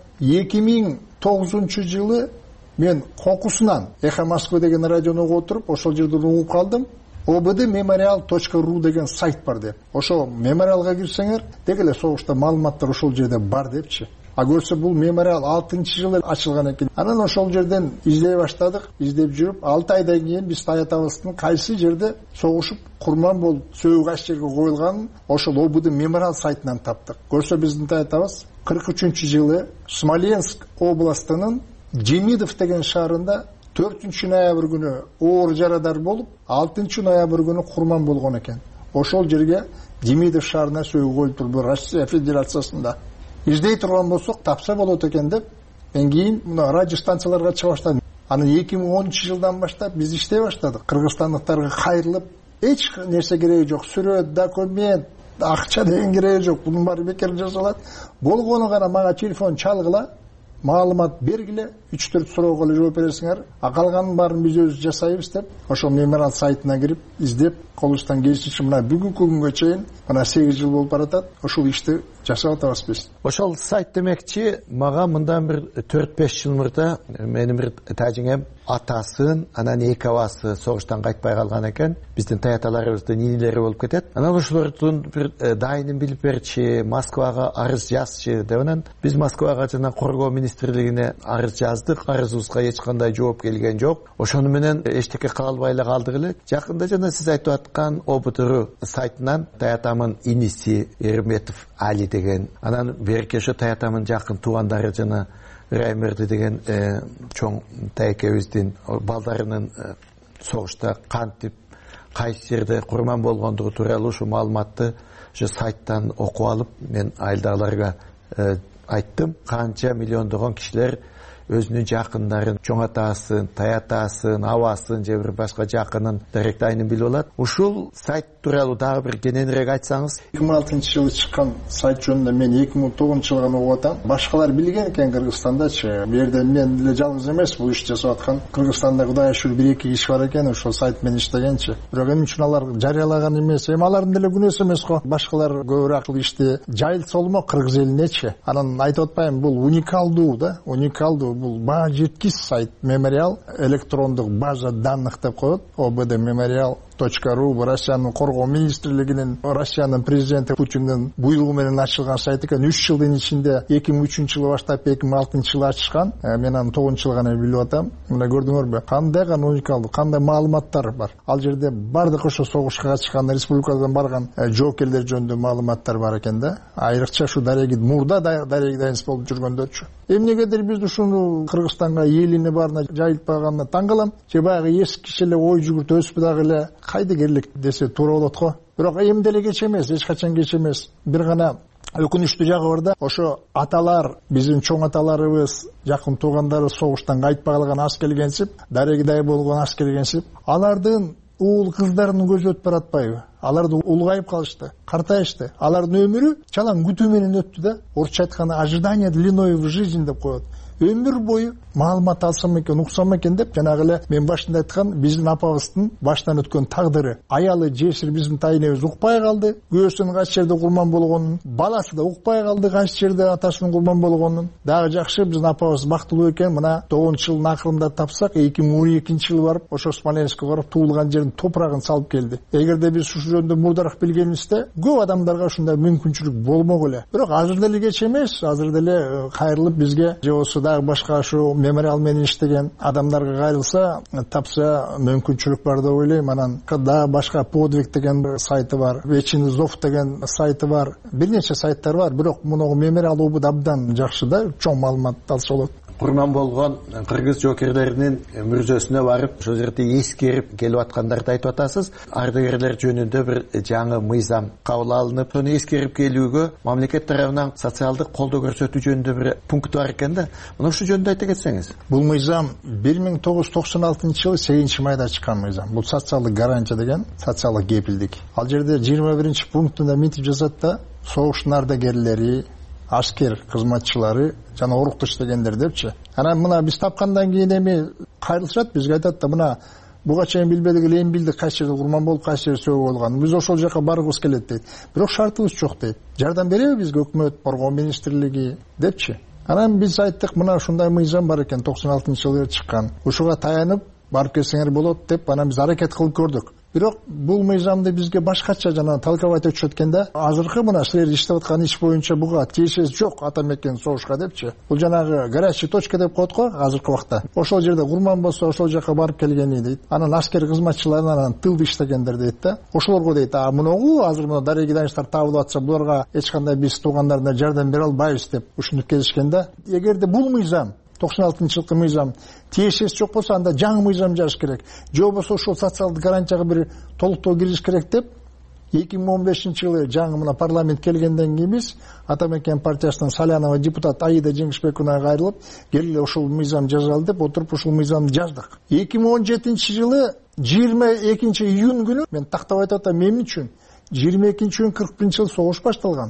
2009-жылы мен кокусунан Эхо Москвы деген радиону угуп отуруп, ошол жерден угуп калдым. obd-memorial.ru деген сайт бар деп. Ошо мемориалга кирсеңер, дегеле согушта маалыматтар ошол жерде бар депчи. А көрсө бул мемориал 6-жылы ачылган экен. Анан ошол жерден издей баштадык, издеп жүрүп, 6 айдан кийин биз таятабыздын кайсы жерде согушуп курман болуп, сөөгү кайсы жерге коюлганын ошол obd-memorial сайтынан таптык. Көрсө биздин таятабыз 43-жылы Смоленск областынын Демидов деген шаарында 4-ноябрь күнү оор жарадар болуп, 6-ноябрь күнү курман болгон экен. Ошол жерге Демидов шаарына сөөгү коюлуп турду, Россия Федерациясында. Издей турган болсок тапса болот экен деп, мен кийин мына радио станцияларга чыга баштадым. Анан 2010-жылдан баштап биз иштей баштадык. Кыргызстандыктарга кайрылып, эч нерсе кереги жок. Сүрөт, документ, акча деген кереги жок, бунун баары бекер жасалат. Болгону гана мага телефон чалгыла, маалымат бергиле, 3-4 суроого эле жооп бересиңер, калганын баарын биз өзүбүз жасайбыз деп, ошо мемориал сайтына кирип, издеп, колубуздан келишинче мына бүгүнкү күнгө чейин, мына 8 жыл болуп баратат, ошол ишти жасап атабыз биз. Ошол сайт демекчи, мага мындан бир 4-5 жыл мурда менин бир тажиңем атасын, анан эки абасы согуштан кайтпай калган экен. Биздин таяталарыбыздын инилери болуп кетет. Анан ошолордун бир дайынын билип берчи, Москвага арыз жазчы деп анан биз Москвага жана коргоо министрлигине арыз жаздык. Арызыбызга эч кандай жооп келген жок. Ошону менен эчтеке кыла албай эле калдык эле. Жакында жана сиз айтып аткан ОБТР сайтынан таятамын иниси Эрметов Али деген, анан берке ошо таятамын жакын туугандары жана Раймерди деген чоң таекебиздин балдарынын согушта кантип кайсы жерде курман болгондугу тууралуу ушу маалыматты ошо сайттан окуп алып, мен айылдагыларга айттым. Канча миллиондогон кишилер өзүнүн жакындарын, чоң атасын, таятасын, абасын же бир башка жакынын дарек дайынын билип алат. Ушул сайт тууралуу дагы бир кененирээк айтсаңыз. 2006-жылы чыккан сайт жөнүндө мен 2009-жылы гана окуп атам. Башкалар билген экен Кыргызстандачы. Бу жерде мен деле жалгыз эмес бул ишти жасап аткан. Кыргызстанда Кудайга шүгүр 1-2 киши бар экен, ошол сайт менен иштегенчи. Бирок эмне үчүн алар жарыялаган эмес? Алардын деле күнөөсү эмес го. Башкалар көбүрөөк ишти жайылса болмо Кыргыз элинечи. Анан айтып атпайм, бул уникалдуу да, уникалдуу. Бул баа жеткис сайт, мемориал, электрондук база данных деп коет, ОБД мемориал.ру, бу Россиянын коргоо министрлигинин, Россиянын президенти Путиндин буйругу менен ачылган сайт экен. 3 жылдын ичинде 2003-жылы баштап 2006-жылы ачышкан. Мен аны 9-жылы гана билип атам. Мына көрдүңөрбү? Кандай гана уникалдуу, кандай маалыматтар бар. Ал жерде бардык ошо согушка катышкан, республикадан барган жоокерлер жөнүндө маалыматтар бар экен да. Айрыкча ушу дареги мурда дареги дайыныс болуп жүргөндөрчү. Эмнегедир биз ушуну Кыргызстанга элине барына жайылтпаганына таң калам. Же баягы эски эле ой жүгүрт өсүп дагы эле кайдыгерлик десе туура болот го. Бирок эми деле кеч эмес, эч качан кеч эмес. Бир гана өкүнүчтүү жагы бар да, ошо аталар, биздин чоң аталарыбыз, жакын туугандары согуштан кайтпай калган аскергенсип, дарегидай болгон аскергенсип, алардын уул кыздарынын көзү өтүп баратпайбы? Аларды улгайып калышты, картайышты. Алардын өмүрү чалаң күтүү менен өттү да. Орусча айтканда ожидание длиной в жизнь деп коет. Өмүр бою маалымат алсам экен, уксам экен деп, жанагы эле мен башында айткан биздин апабыздын баштан өткөн тагдыры. Аялы жесир биздин тайнебиз укпай калды, күйөөсүнүн кайсы жерде курман болгонун, баласы да укпай калды кайсы жерде атасынын курман болгонун. Дагы жакшы биздин апабыз бактылуу экен, мына 9-жылдын акырында тапсак, 2012-жылы барып, ошо Смоленскке барып туулган жердин топурагын салып келди. Эгерде биз ушу жөнүндө мурдараак билгенибизде, көп адамдарга ушундай мүмкүнчүлүк болмок эле. Бирок азыр деле кеч эмес, азыр деле кайрылып бизге же болсо дагы башка ушу мемориал менен иштеген адамдарга кайрылса, тапса мүмкүнчүлүк бар деп ойлойм. Анан дагы башка подвиг деген сайты бар, Вечный зов деген сайты бар, бир нече сайттар бар. Бирок муну мемориал обуд абдан жакшы да, чоң маалымат алса болот. Курман болгон кыргыз жоокерлеринин мүрзөсүнө барып, ошол жерде эскерип келип аткандарды айтып атасыз. Ардагерлер жөнүндө бир жаңы мыйзам кабыл алынып, сону эскерип келүүгө мамлекет тарабынан социалдык колдоо көрсөтүү жөнүндө бир пункт бар экен да. Мына ушул жөнүндө айта кетсеңиз. Бул мыйзам 1996-жылы 8-майда чыккан мыйзам. Бул социалдык гарантия деген, социалдык кепилдик. Ал жерде 21-пунктунда мынтип жазат да, согуштун ардагерлери, аскер кызматчылары жана орукту иштегендер депчи. Анан мына биз тапкандан кийин эми кайрылышат, бизге айтат да, мына буга чейин билбедик эле, эми билдик кайсы жерде курман болуп, кайсы жерде сөгүү болгон. Биз ошол жака баргыбыз келет дейт. Бирок шартыбыз жок дейт. Жардам береби бизге өкмөт, коргоо министрлиги депчи. Анан биз айттык, мына ушундай мыйзам бар экен, 96-жылы чыккан. Ушуга таянып барып келсеңер болот деп, анан биз аракет кылып көрдүк. Бирок бул мыйзамды бизге башкача жана талкалап өтүшөт экен да. Азыркы мына силер иштеп аткан иш боюнча буга тиешеси жок ата мекен согушка депчи. Бул жанагы горячий точка деп коет го азыркы убакта. Ошол жерде курман болсо ошол жака барып келгени дейт. Анан аскер кызматчылары анан тылды иштегендер дейт да. Ошолорго дейт, мунугу азыр мына дареги дайынчтар табылып атса, буларга эч кандай биз туугандарына жардам бере албайбыз деп ушинтип келишкен да. Эгерде бул мыйзам 96-жылкы мыйзам тиешеси жок болсо, анда жаңы мыйзам жазыш керек. Же болбосо ошол социалдык гарантияга бир толуктоо киргизиш керек деп 2015-жылы жаңы мына парламент келгенден кийин биз Атамекен партиясынын Салянова депутат Аида Жеңишбековна кайрылып, келгиле ошол мыйзам жазалы деп отуруп ушул мыйзамды жаздык. 2017-жылы 22 июнь күнү мен тактап айтып атам, эмне үчүн 22-июнь 41-жылы согуш башталган.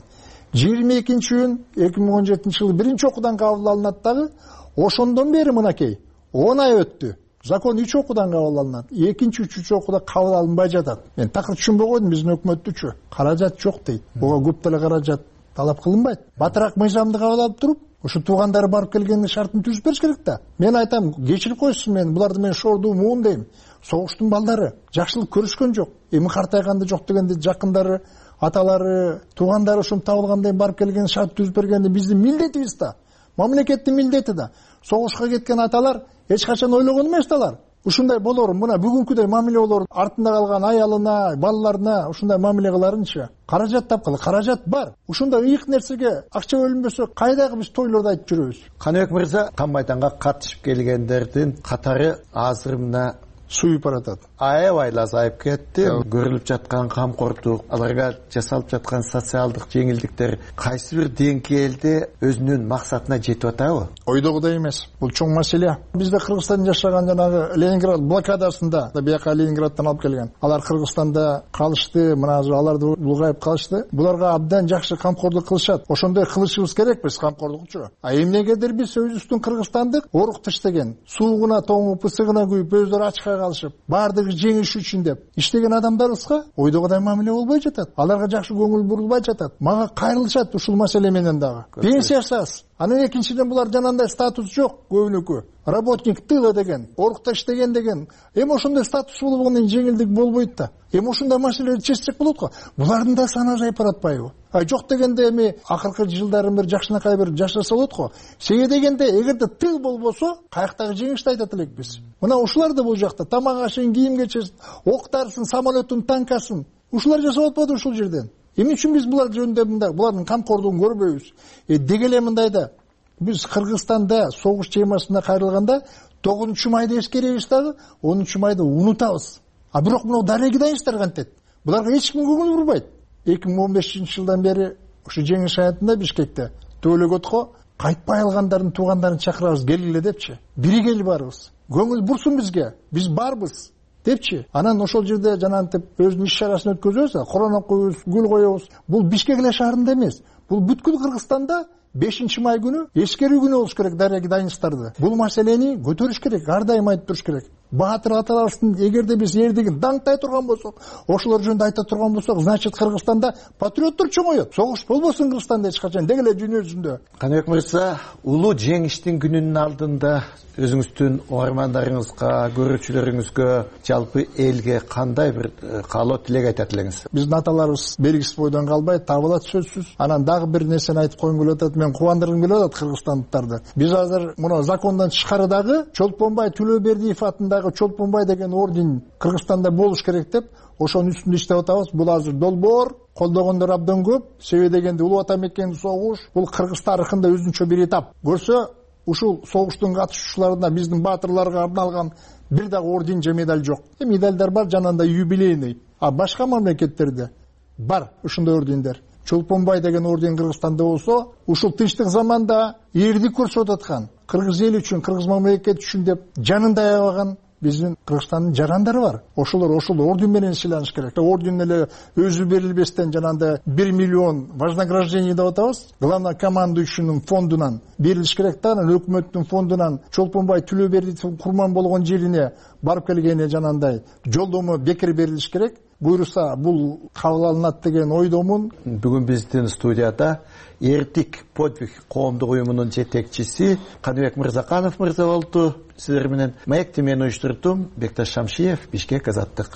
22-июнь 2017-жылы биринчи окуудан кабыл алынат дагы. Ошондон бери мынакей 10 ай өттү. Закон 3 окуудан кабыл алынат. 2-чи, 3-чү окууда кабыл алынбай жатат. Мен такыр түшүнбөй койдум биздин өкмөттүчү. Каражат жок дейт. Буга көп деле каражат талап кылынбайт. Батыраак мыйзамды кабыл алып туруп, ушу туугандары барып келгенде шартын түзүп бериш керек да. Мен айтам, кечирип койсун мен, буларды мен шордуу муун дейм. Согуштун балдары жакшылык көрүшкөн жок. Эми картайганды жок дегенде жакындары, аталары, туугандары ушум табылгандай барып келген шарт түзүп бергенде биздин милдетибиз да. Мамлекеттин милдети да. Согушка кеткен аталар эч качан ойлогон эмес алар. Ушундай болор, мына бүгүнкүдөй мамиле болор, артында калган аялына, балаларына ушундай мамиле кыларынчы. Каражат тапкыла, каражат бар. Ушундай ыйык нерсеге акча бөлүнбөсө, кайдагы биз тойлорду айтып жүрөбүз? Каныбек мырза, Кан майданга катышып келгендердин катары азыр мына суюп баратат. Аябай азайып кетти. Көрүлүп жаткан камкордук, аларга жасалып жаткан социалдык жеңилдиктер кайсы бир деңгээлде өзүнүн максатына жетип атабы? Ойдогудай эмес. Бул чоң маселе. Бизде Кыргызстан жашаган жанагы Ленинград блокадасында, бияка Ленинградтан алып келген. Алар Кыргызстанда калышты, мына аларды улгайып калышты. Буларга абдан жакшы камкордук кылышат. Ошондой кылышыбыз керек биз камкордукчу. А эмнегедир биз өзүбүздүн Кыргызстандык орук таштеген, суугуна тоңуп, ысыгына күйүп, өздөрү ачка калышып, баардыгы жеңиш үчүн деп иштеген адамдарыбызга ойдогудай мамиле болбой жатат. Аларга жакшы көңүл бурулбай жатат. Мага кайрылышат ушул маселе менен дагы. Пенсиясы аз. Анан экинчиден булар жанандай статус жок көбүнүкү. Работник тыла деген, орукта иштеген деген. Эми ошондой статус болгондон жеңилдик болбойт да. Эми ошондой маселелерди чечсек болот го. Булардын да саны азайып баратпайбы? Жок дегенде эми акыркы жылдары бир жакшынакай бир жашаса болот го. Сеге дегенде эгерде тыл болбосо, каяктагы жеңишти айтат элекпиз. Мына ушулар да бул жакта тамак ашын, кийим кечесин, октарсын, самолеттун, танкасын. Ушулар жасап атпады ушул жерден. Эмне үчүн биз булар жөнүндө мындай булардын камкордугун көрбөйбүз? Деги эле мындайда биз Кыргызстанда согуш темасына кайрылганда 9-майды эскеребиз дагы, 10-майды унутабыз. А бирок мына дареги дайынчтар кантет? Буларга эч ким көңүл бурбайт. 2015-жылдан бери ушу жеңиш аятында Бишкекте төлөгөткө кайтпай алгандардын туугандарын чакырабыз, келгиле депчи. Биригели барыбыз. Көңүл бурсун бизге. Биз барбыз депчи. Анан ошол жерде жанантип өзүнүн иш чарасын өткөзөбүз, Корон коебуз, гүл коебуз. Бул Бишкек эле шаарында эмес. Бул бүткүл Кыргызстанда 5-май күнү эскерүү күнү болуш керек дареги дайынчтарды. Бул маселени көтөрүш керек, ар дайым айтып туруш керек. Баатыр аталарыбыздын эгерде биз эрдигин даңктай турган болсок, ошолор жөнүндө айта турган болсок, значит Кыргызстанда патриоттор чоңойот. Согуш болбосун Кыргызстанда эч качан, деги эле дүйнө жүзүндө. Каныбек мырза, улуу жеңиштин күнүнүн алдында өзүңүздүн угармандарыңызга, көрүүчүлөрүңүзгө, жалпы элге кандай бир каалоо тилек айтат элеңиз? Биздин аталарыбыз белгисиз бойдон калбайт, табылат сөзсүз. Анан дагы бир нерсени айтып койгум келип атат, мен кубандыргым келип атат кыргызстандыктарды. Биз азыр муну закондон тышкарыдагы Чолпонбай Төлөбердиев атындагы Чолпонбай деген орден Кыргызстанда болуш керек деп, ошонун үстүндө иштеп атабыз. Бул азыр долбоор, колдогондор абдан көп. Себеби дегенде улуу ата мекен согуш, бул Кыргыз тарыхында өзүнчө бир этап. Көрсө, ушул согуштун катышуучуларына биздин баатырларга арналган бир дагы орден же медаль жок. Медальдар бар, жанагындай юбилейный. А башка мамлекеттерде бар ушундай ордендер. Чолпонбай деген орден Кыргызстанда болсо, ушул тынчтык заманда эрдик көрсөтүп аткан, кыргыз эл үчүн, кыргыз мамлекет үчүн деп жанын аябаган биздин Кыргызстандын жарандары бар. Ошолор ошол орден менен сыйланыш керек. Орден эле өзү берилбестен жанагындай 1 миллион вознаграждение деп атабыз. Главнокомандующийнин фондунан берилиш керек да, өкмөттүн фондунан Чолпонбай Төлөбердиев курман болгон жерине барып келгене жанагындай жолдомо бекер берилиш керек. Буйруса бул кабыл алынат деген ойдомун. Бүгүн биздин студияда Эртик подвиг коомдук уюмунун жетекчиси Каныбек Мырзаканов мырза болду. Сиздер менен маекти мен уюштурдум. Бекташ Шамшиев, Бишкек, Азаттык.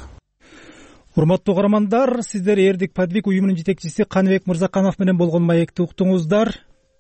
Урматтуу угармандар, сиздер Эртик подвиг уюмунун жетекчиси Каныбек Мырзаканов менен болгон маекти уктуңуздар.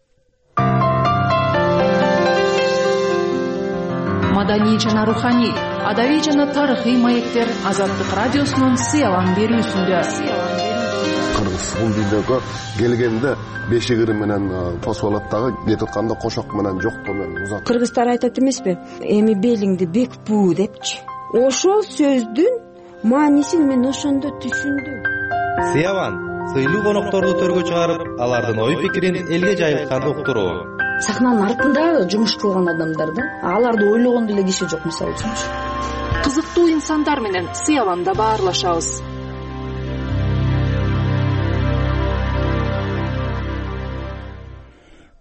Маданий жана руханий, адабий жана тарыхый маектер Азаттык радиосунун сыялан берүүсүндө. Кыргыз бул дүйнөгө келгенде бешигири менен посволаттагы кетип атканда кошок менен жоктоо менен узат. Кыргыздар айтат эмеспи? Эми белиңди бек буу депчи. Ошол сөздүн маанисин мен ошондо түшүндүм. Сыялан сыйлуу конокторду төргө чыгарып, алардын ой пикирин элге жайылткан уктуруу. Сахнанын артында жумуш кылган адамдар да, аларды ойлогон деле киши жок, мисалы үчүнчү. Кызыктуу инсандар менен сыяланда баарлашабыз.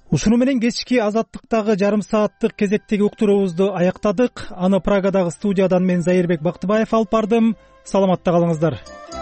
ушуну менен кечки азаттыктагы жарым сааттык кезектеги уктуруубузду аяктадык. Аны Прагадагы студиядан мен Зайырбек Бактыбаев алып бардым. Саламатта калыңыздар.